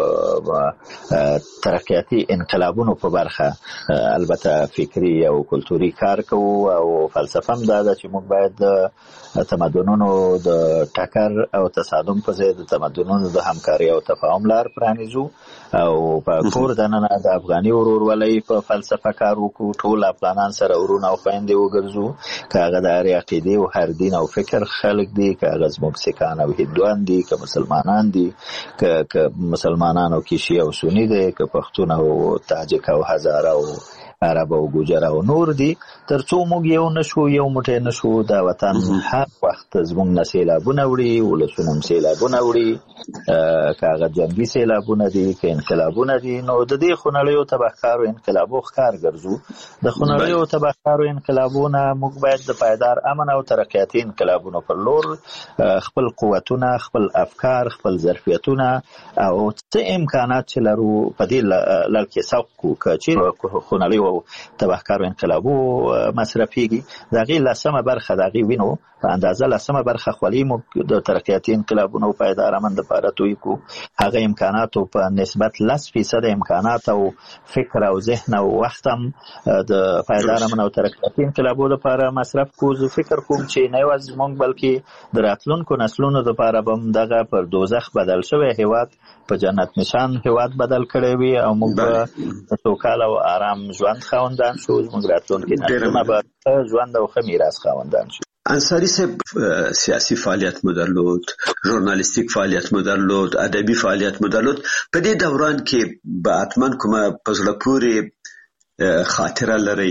او ترقیاتي انقلابونو په برخه البته فکری او کلتوري کار کوو او فلسفه هم دا ده چې موږ باید د تمدنونو د ټکر او تصادم په ځای د تمدنونو د همکارۍ او تفاهم لار پرانیزو او په کور دننه د افغاني ورورولۍ په فلسفه کار وکړو ټول افغانان سره ورونه او خویندې وګرځو که هغه د هرې عقیدې او هر دین او فکر خلک دي که هغه زموږ سیکان او هندوان دي که مسلمانان دي که مسلمانان او کیشي او سني دي که پښتون او تاجک او هزاره او عرب او ګوجر او نور دي تر څو موږ یو نشو یو موټی نشو دا وطن هر وخت زموږ نه سیلابونه وړي ولسونه هم سیلابونه وړي که هغه جنګي سیلابونه دي که انقلابونه دي نو د دې خونړیو تبهکارو انقلابو ښکار ګرځو د خونړیو تبهکارو انقلابونه موږ باید د پایدار امن او ترقیاتي انقلابونو پر لور خپل قوتونه خپل افکار خپل ظرفیتونه او څه امکانات چې لرو په دې لړ کې سوق کړو که چیرې خونړیو او تبهکارو انقلابو مصرفيږي د هغې لسمه برخه د هغې وینو په اندازه لسمه برخه خولي موږ د ترقیاتي انقلابونو پایدار امن دپاره توی کړو هغه امکاناتو په نسبت لس فیصد امکانات او فکر او ذهن او وخت هم د پایدار امن او ترقیاتي انقلابو دپاره مصرف کړو زه فکر کوم چې نه یوازې موږ بلکې د راتلونکو نسلونو دپاره به هم دغه پر دوزخ بدل شوی هیواد په جنت نشان هیواد بدل کړی وي او موږ به سوکاله او آرام ژوند خاوندان شو زموږ راتلونکي نسلونه به ژوند او ښه میراث خاوندان شو. انصاري صاحب سیاسي فعالیت مو درلود ژورنالیستیک فعالیت مو درلود ادبي فعالیت مو درلود په دې دوران کې به حتما کومه په زړه پورې خاطره لرئ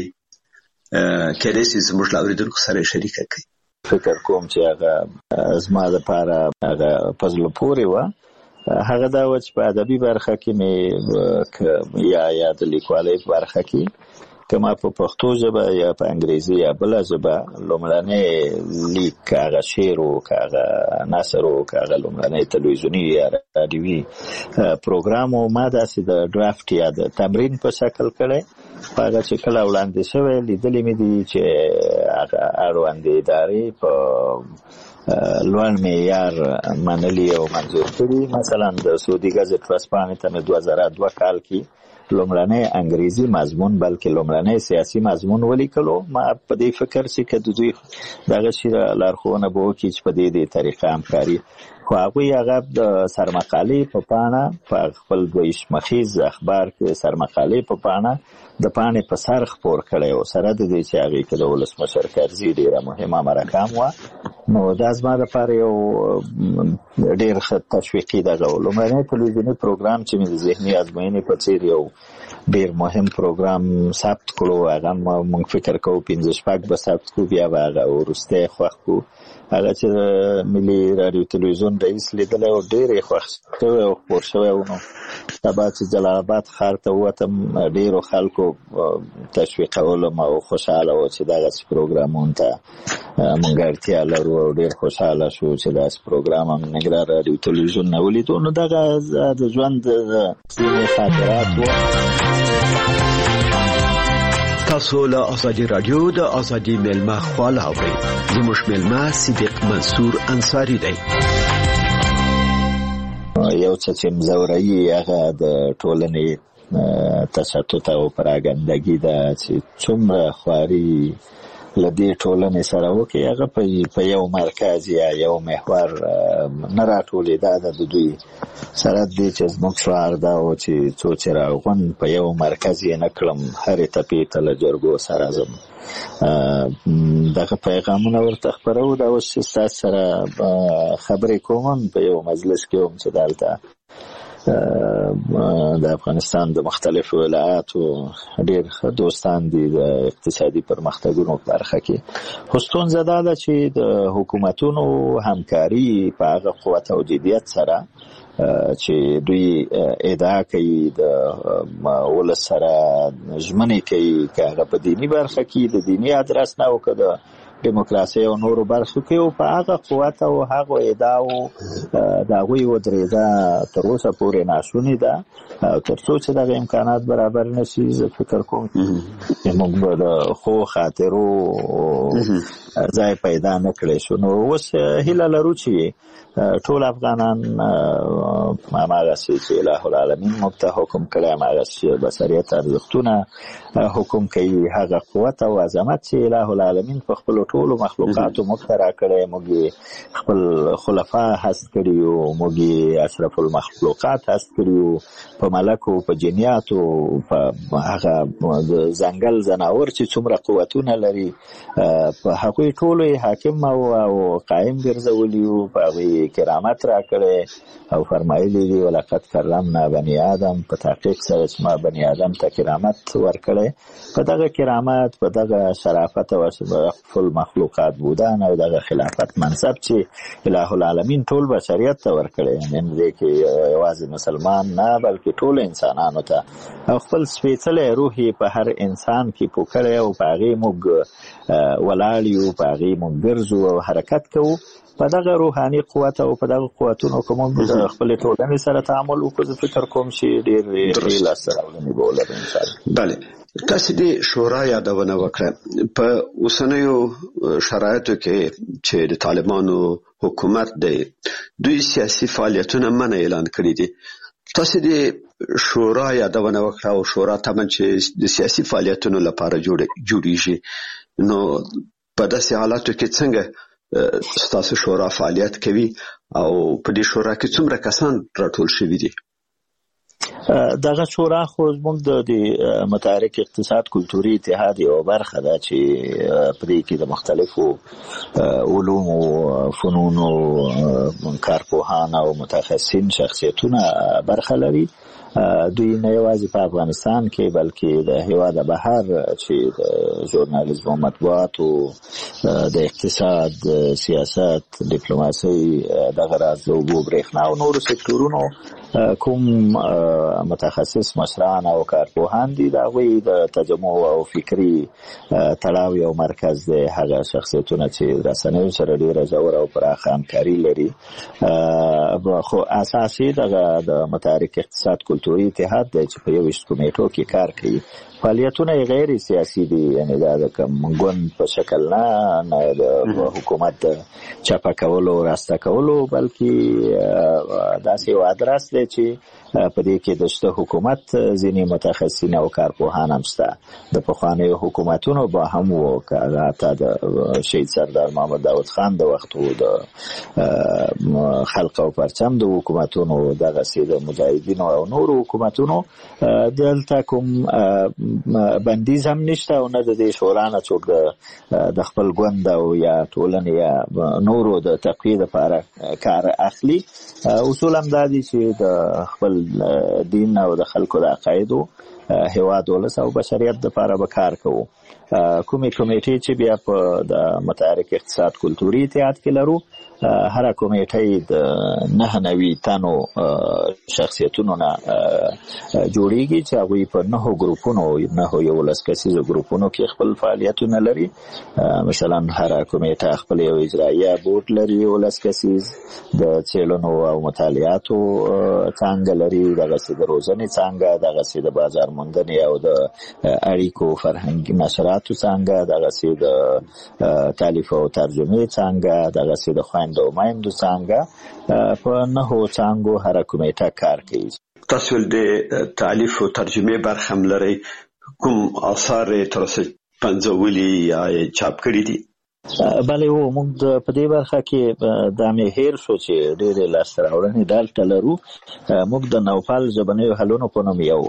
کېدای شي زموږ له اورېدونکو سره شریکه کړئ؟ فکر کوم چې هغه زما دپاره هغه په زړه پورې وه هغه دا و چې په ادبي برخه کې مې یا یا د لیکوالۍ په برخه کې کما په پښتو ژبه یا په انګریزي یا بل ژبه لومړنی لیک هغه شعر او هغه نثر او هغه لومړنی تلویزیونی یا رادیوي پروګرام او ما داسې د ډرافټ یا د تمرین په شکل کړی هغه چې کله وړاندې شوی لیدلې مې دي چې هغه اړوندې ادارې په لوړ معیار منلي او منظور کړي. مثلا د سعودي ګازټ ورځپاڼې ته مې دوه زره دوه کال کې لومړنی انګریزي مضمون بلکې لومړنی سیاسي مضمون ولیکلو. ما په دې فکر چې که د دوی دغه شی لارښوونه به وکړي چې په دې دې طریقه همکاري خو هغوی هغه د سرمقالې په پاڼه په خپل دویش مخیز اخبار کې سرمقالې په پاڼه د پاڼې په سر خپور کړی او سره د دې چې هغې کې د ولسمشر کرزي ډېره مهمه مرکه هم وه نو دا زما دپاره یو ډېر ښه تشویقي دغه و. لومړنی تلویزیوني پروګرام چې مې د ذهني ازموینې په څېر یو ډېر مهم پروګرام ثبت کړو هغه موږ فکر کوو پنځه شپږ به ثبت کړو بیا به هغه وروستی خوښ کړو. هغه چې د ملي راډیو تلویزیون رئیس لیدلی او ډېر یې خوښ شوی او خپور شوی و. نو سبا چې جلال آباد ښار ته ووتم ډېرو خلکو تشویقولم او خوشحاله و چې دغسې پروګرامونو ته موږ اړتیا لرو او ډېر خوشحاله شو چې داسې پروګرام هم ننګرهار راډیو تلویزیون نه ولیدو. نو دغه د ژوند د خاطرات و. تاسو له ازادي رادیو د ازادي ملما خواله اورئ. زموږ ملما صدیق منصور انصاری دی. یو څه چې مزورایي هغه د ټولنې تشتت او پراګندګي ده چې څومره خواري له دې ټولنې سره وکړي هغه په یو مرکز یا یو محور نه راټولېده. د دوی سره دې چې زموږ شعار دا و چې څو چې راغون په یو مرکز یې نه کړم هرې تپې ته له جرګو سره ځم. دغه پیغامونه ورته خپرو. دا اوس چې ستاسو سره خبرې کوم په یو مجلس کې وم چې دلته د افغانستان د مختلفو ولایاتو ډېر ښه دوستان دي د اقتصادي پرمختګونو په برخه کې. خو ستونزه دا ده چې د حکومتونو همکاري په هغه قوت او جدیت سره چې دوی ادعا کوي د ولس سره ژمنې کوي که هغه په دیني برخه کې د دیني ادرس نه او که د دیموکراسي او نورو برخو کې او په هغه قوت او هغه ادعاو د هغوی ودرېده تر اوسه پورې ناشونې ده. تر څو چې دغه امکانات برابر نشي زه فکر کوم چې موږ به د ښو خاطرو ځای پیدا نه کړی شو. نو اوس هیله لرو چې ټول افغانان هماغسې چې اله العالمین موږ ته حکم کړی هماغسې چې بشریت ارزښتونه حکم کوي هغه قوت او عظمت چې اله العالمین په خپلو ټولو مخلوقاتو موږ ته راکړی. موږ خپل خلفا هست کړي یو موږ اشرف المخلوقات هست کړي یو په ملکو په جنیاتو په هغه د ځنګل ځناور چې څومره قوتونه لري په هغوی ټولو یې حاکم او قایم ګرځولي وو په هغوی کرامت راکړی او فرمایلی دي ولقد کرمنا بني آدم په تحقیق سره چې ما بني آدم ته کرامت ورکړی. په دغه کرامت په دغه شرافت او خپل مخلوقات بودن او دغه خلافت منصب چې اله العالمین ټول بشریت ته ورکړی نن دې کې یوازې مسلمان نه بلکې ټول انسانانو ته او خپل سپېڅلی روح یې په هر انسان کې پوکړی او په هغې موږ ولاړ یو په هغې موږ ګرځو او حرکت کوو. په دغه روحاني قوت او په دغه قوتونو که موږ د خپلې ټولنې سره تعامل وکړو زه فکر کوم چې ډېر ښې لاسته راوړنې به ولرو انشاءالله. بله تاسې د شورا یادونه وکړه. په اوسنیو شرایطو کې چې د طالبانو حکومت دی دوی سیاسي فعالیتونه منع اعلان کړي دي. تاسې د شورا یادونه وکړه او شورا طبعا چې د سیاسي فعالیتونو لپاره جوړیږي نو په داسې حالاتو کې څنګه ستاسو شورا فعالیت کوي او په دې شورا کې څومره کسان راټول شوي دي؟ دغه شورا خو زموږ د متحرک اقتصاد کلتوري اتحاد یو برخه ده چې پرې کې د مختلفو علومو فنونو کارپوهان او متخصصین شخصیتونه برخه لري. دوی نه یوازې په افغانستان کې بلکې د هیواده بهر چې د ژورنالیزم او مطبوعاتو د اقتصاد سیاست ډیپلوماسي دغه راز د اوبو برېښنا او نورو سکتورونو کوم متخصص مشران او کارپوهان دي دا وی د تجمع او فکری تړاو یو مرکز دی هغه شخصیتونه چې رسنیو سره ډیره ژوره او پراخه همکاري لري خو اساسي دغه د متحرک اقتصاد کلتوري اتحاد دی چې په یو ویشت کمیټو کې کار کوي فعالیتونه غیر سیاسي دي یعنی دا د کوم ګوند په شکل نه نه د حکومت چاپه کولو راسته کولو بلکې داسې یو ادرس دی چې په دې کې د شته حکومت ځینې متخصصین او کارپوهان هم شته د پخوانیو حکومتونو به هم وو که حتی د شهید سردار محمد داود خان د وختو د خلق او پرچم د حکومتونو دغسې د مجاهدینو او نورو حکومتونو دلته کوم بندیز هم نشته او نه د دې شورا نه څوک د خپل ګوند او یا ټولنې یا نورو د تقویې دپاره کار اخلي اصول هم دا دي چې د خپل دین او د خلکو د عقایدو هیواد ولس او بشریت دپاره به کار کوو کومې کمیټې چې بیا په د متحرک اقتصاد کلتوري اتحاد کې لرو هر کمیټه د نه نوي تنو شخصیتونو نه جوړیږي چې هغوی په نهو ګروپونو نهو یولس کسیزو ګروپونو کې خپل فعالیتونه لري مثلا هر کمیټه خپل یو اجرایه بورډ لري یولس کسیز د څیړنو او مطالعاتو څانګه لري دغسې د روزنې څانګه دغسې د بازار موندنې او د اړیکو فرهنګي نشراتو څانګه دغسې د تالیف او ترجمې څانګه دغسې د خویندو او میندو څانګه په نهو څانګو هر کمیټه کار کوي. تاسو د تالیف او ترجمې برخه هم لرئ کوم آثار تر اوسه پنځولي یا چاپ کړي دي؟ بله و موږ په دې برخه کې دا مې هیر شو چې ډېرې لاسته راوړنې دلته لرو موږ د نوپال ژبنیو حلونو په نوم یو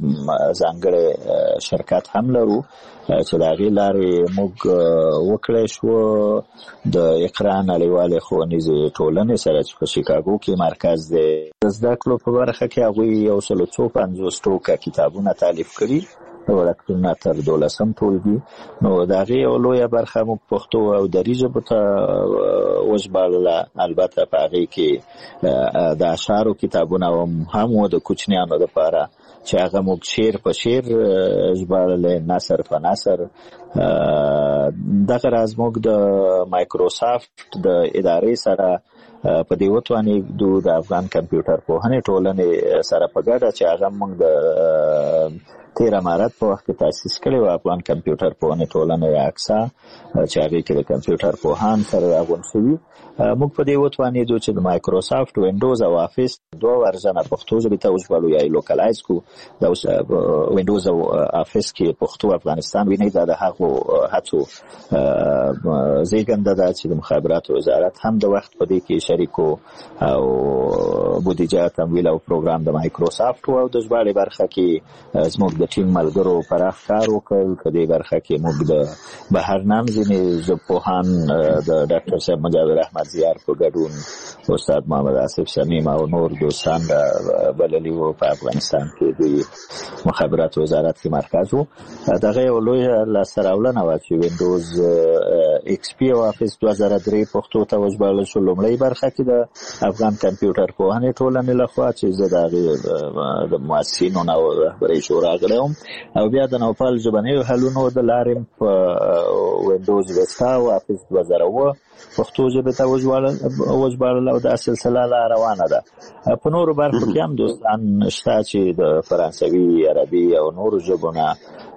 ځانګړی شرکت هم لرو چې د هغې لارې موږ وکړی شو د اقرا نړیوالې ښوونیزې ټولنې سره چې په شیکاګو کې مرکز دی د زده کړو په برخه کې هغوی یو سل څو پنځوس ټوکه کتابونه تالیف کړي وړکتونه تر دولسم ټولګي نو د هغې یو لویه برخه موږ پښتو او دري ژبو ته وژباړله البته په هغې کې د اشعارو کتابونه هم و د کوچنیانو دپاره چې هغه موږ شعر په شعر ژباړلی نثر په نثر دغه راز موږ د مایکروسافت د ادارې سره په دې وتوانېږو د افغان کمپیوټر پوهنې ټولنې سره په ګډه چې هغه موږ د تیر امارت په وخت کې تاسیس کړی و افغان کمپیوټر پوهنې ټولنه اکسا چې هغې کې د کمپیوټر پوهان سره راغونډ شوي موږ په دې وتوانېدو چې د مایکروسافت وینډوز او افیس دوه ورژنه پښتو ژبې ته وژباړو یا یې لوکلایز کړو د وینډوز او افیس کې پښتو افغانستان وینئ دا د هغو هڅو زېږنده ده چې د مخابراتو وزارت هم د وخت په دې کې شریک او بودیجه تمویل او پروګرام د مایکروسافت او د ژباړې برخه کې زموږ د ټیم ملګرو پراخ کار وکړ په دې برخه کې موږ د بهرنام ځینې ژبپوهان د ډاکټر صاحب مجاور احمد زیار په ګډون استاد محمد آصف شمیم او نور دوستان بللي وو په افغانستان کې د مخابراتو وزارت کې مرکز و دغه یو لویه لاسته راوړنه وه چې وینډوز ایکس پي او افیس دوه زره درې پښتو ته وژباړل شو لومړۍ برخه کې د افغان کمپیوټر پوهنې ټولنې لخوا چې زه د هغې د مؤسسینو نه او رهبرۍ شورا غړی وم او بیا د نوپال ژبنیو حلونو د لارې په وینډوز ویستا او افیس دوه زره اووه پښتو ژبې ته وژباړل او دا سلسله لا روانه ده په نورو برخو کې هم دوستان شته چې د فرانسوي عربي او نورو ژبو نه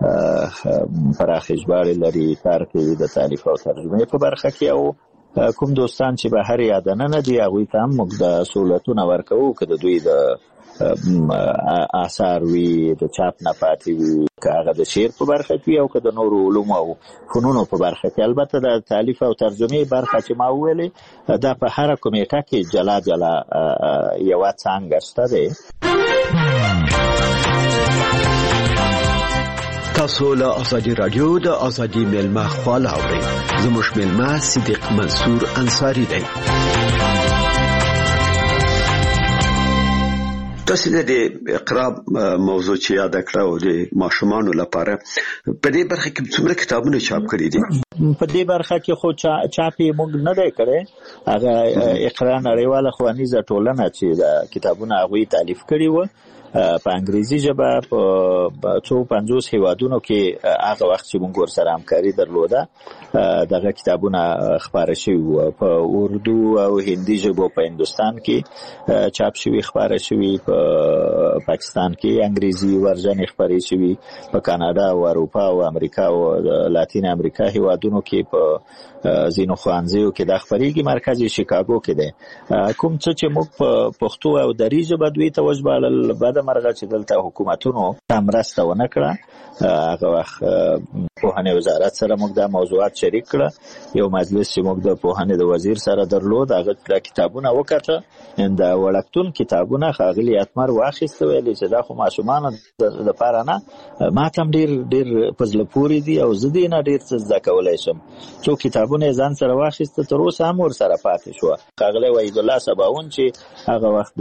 پراخې ژباړې لري کار کوي د تالیف او ترجمې په برخه کې او کوم دوستان چې بهر یا دننه دي هغوی ته هم موږ د سهولتونه ورکوو که د دوی د آثار وي د چاپ نه پاتې وي که هغه د شعر په برخه کې او که د نورو علومو او فنونو په برخه کې البته د تالیف او ترجمې برخه چې ما وویلې دا په هره کمیټه کې جلا جلا یوه څانګه شته دی. تاسو له ازادي رادیو د ازادي ملما خواله اورئ زموږ ملما صدیق منصور انصاری دی. تاسو د اقرا موضوع چې یاد کړو د ماشومان لپاره په دې برخه کې څومره کتابونه چاپ کړي دي؟ په دې برخه کې خو چاپی موږ نه دی کړی، هغه اقرا نړیواله ښوونیزه ټولنه چې د کتابونه هغه تالیف کړي و په انګریزي ژبه په څو پنځوس هیوادونو کې هغه وخت چې موږ ورسره همکاري درلوده دغه کتابونه خپاره شوي وو په اردو او هندي ژبو په هندوستان کې چاپ شوي خپاره شوي په پاکستان کې انګریزي ورژن خپاره شوي په کاناډا او اروپا او امریکا او لاتین امریکا هیوادونو کې په زینو خوانزیو کې د خپرېږي مرکز شیکاګو کې دی. کوم څه چې موږ په پښتو او دري ژبه دوی ته وژباړل بد مرغه چې دلته حکومتونو مرسته ونه کړه، هغه وخت پوهنې وزارت سره موږ دا موضوعات شریک کړه، یو مجلس چې موږ د پوهنې د وزیر سره درلود هغه کتابونه وکړه د وړکتون کتابونه ښاغلي اتمر واخیسته ویلي چې دا خو ماشومانو لپاره نه، ما ته هم ډېر ډېر په زړه پورې دي او زه دې نه ډېر څه زده کولی شم. څو کتابونه یې ځان سره واخیسته تر اوسه هم ورسره پاتې شوه. ښاغلی وحیدالله سباون چې هغه وخت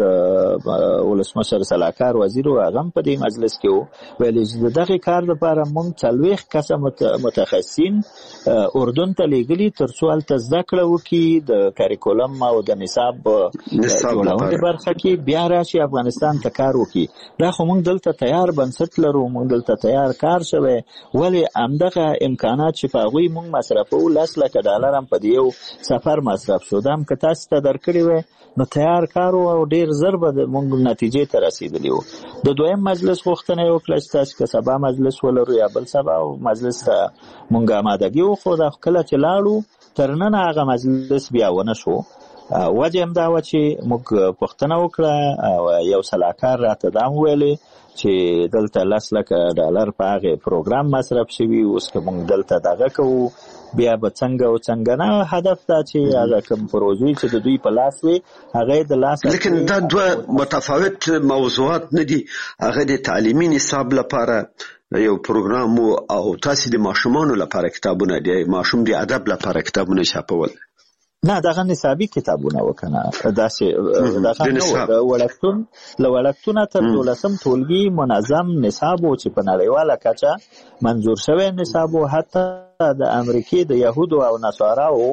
د ولسمشر سلاکار وزیر او هغه په دې مجلس کې وو ویلي چې دغه کار لپاره موږ څلوېښت کسه متخصصین اردن ته لیږلي تر څو هلته زده کړه وکړي د کاریکولم او د نصاب جوړونې برخه کې بیا راشي افغانستان ته کار وکړي. دا خو موږ دلته تیار بنسټ لرو، موږ دلته تیار کار شوی، ولې همدغه امکانات چې په هغوی موږ مصرفوو لس لکه ډالر هم په دې یو سفر مصرف شو، دا هم که تاسو ته درکړي وی نو تیار کار او ډېر زر به موږ نتیجې ته رسېدلي وو. د دویم مجلس غوښتنه یې وکړه چې تاسو که سبا مجلس ولرو یا بل سبا او مجلس ته موږ آمادګي وښو، دا کله چې لاړو تر ننه هغه مجلس بیا ونه شو. وجه هم دا وه چې موږ پوښتنه وکړه او یو سلاکار راته دا هم ویلې چې دلته لس لکه ډالر په هغې پروګرام مصرف شوي، اوس که موږ دلته دغه کوو بیا به څنګه او څنګه نه. هدف دا چې هغه کوم پروژې چې د دوی په لاس وي هغه د لاس، لیکن دا دوه متفاوت موضوعات نه دي. هغه د تعلیمي نصاب لپاره یو پروګرام او تاسو د ماشومانو لپاره کتابونه دي، ماشوم د ادب لپاره کتابونه چاپول. نه دغه نصابي کتابونه وکنه داسې دغه نو د وړکتون له وړکتونه تر دولسم ټولګي منظم نصاب و چې په نړیواله کچه منظور شوی نصاب و. حتی د امریکې د یهودو او نصاراو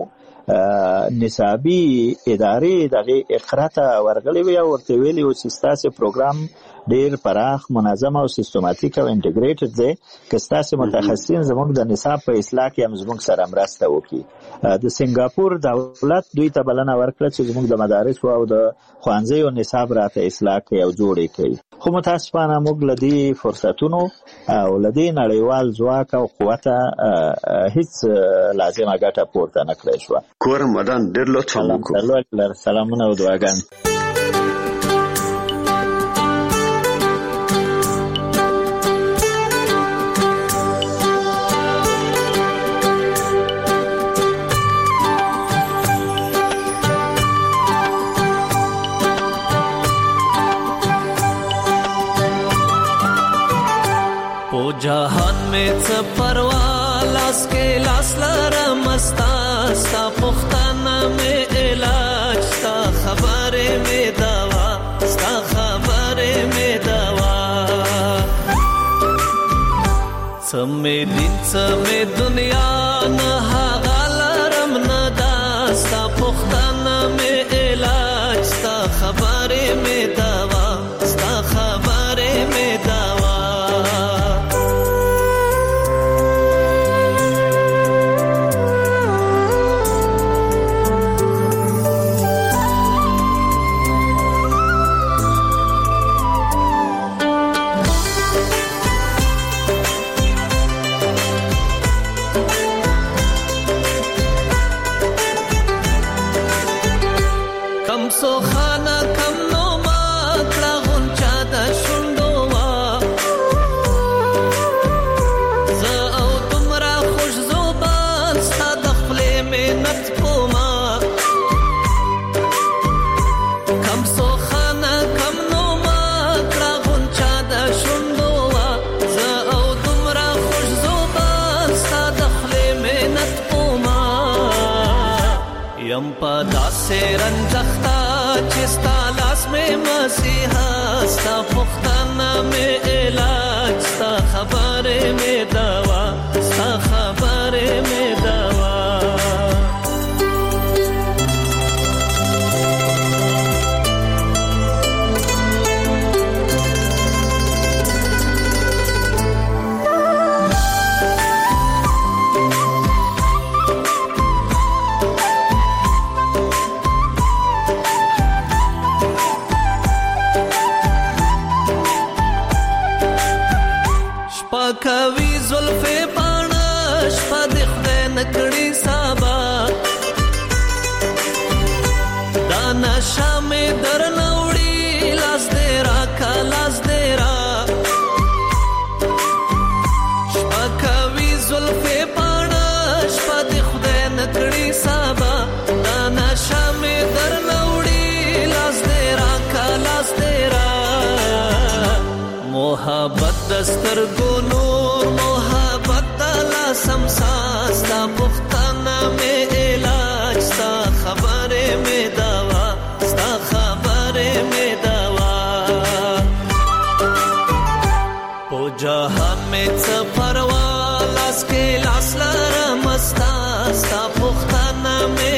نصابي ادارې دغه اقرا ته ورغلي وي او ورته ویلي و چې ستاسې پروګرام ډېر پراخ منظم او سیستماتیک او انټیګریټډ دی، که ستاسې متخصصین زموږ د نصاب په اصلاح کې هم زموږ سره مرسته وکړي. د سنګاپور دولت دوی ته بلنه ورکړه چې زموږ د مدارسو او د ښوونځیو نصاب راته اصلاح کړي او جوړ یې کړي. خو متاسفانه موږ له دې فرصتونو او له دې نړیوال ځواک او قوته هیڅ لازمه ګټه پورته نه کړی شوه. کورم ودان ډېر لطف وکړو. سلامونه او دعاګانې. जहान में च परवा लास के लास लरा मस्ता सा पुख्ताना में इलाज सा खबरे में दवा सा खबरे में दवा समे दिन समे दुनिया न हागलरम न दास्ता पुख्ताना में इलाज सा खबरे में दवा सा खबरे में दवा یم پا دا سے رنجختا چستا لاس میں مسیحا ستا پختانه می علاج ستا خبره می دوا ستا خبره می دوا کوي زلفې پاڼه شپه د خدای نکړي سبا دا نشه مې درنه وړي لاس دې راکا لاس دې را شپه کوي زلفې پاڼه شپه د خدای نکړي سبا دا نشه مې درنه وړي لاس دې راکا لاس دې را محبت دستر کو نور محبت تلا سمسا ستا پختانه میں علاج ستا خبره میں دوا ستا خبره میں دوا پو جهان میں څه پروا لاس کې لاس لرم ستا ستا پختانه میں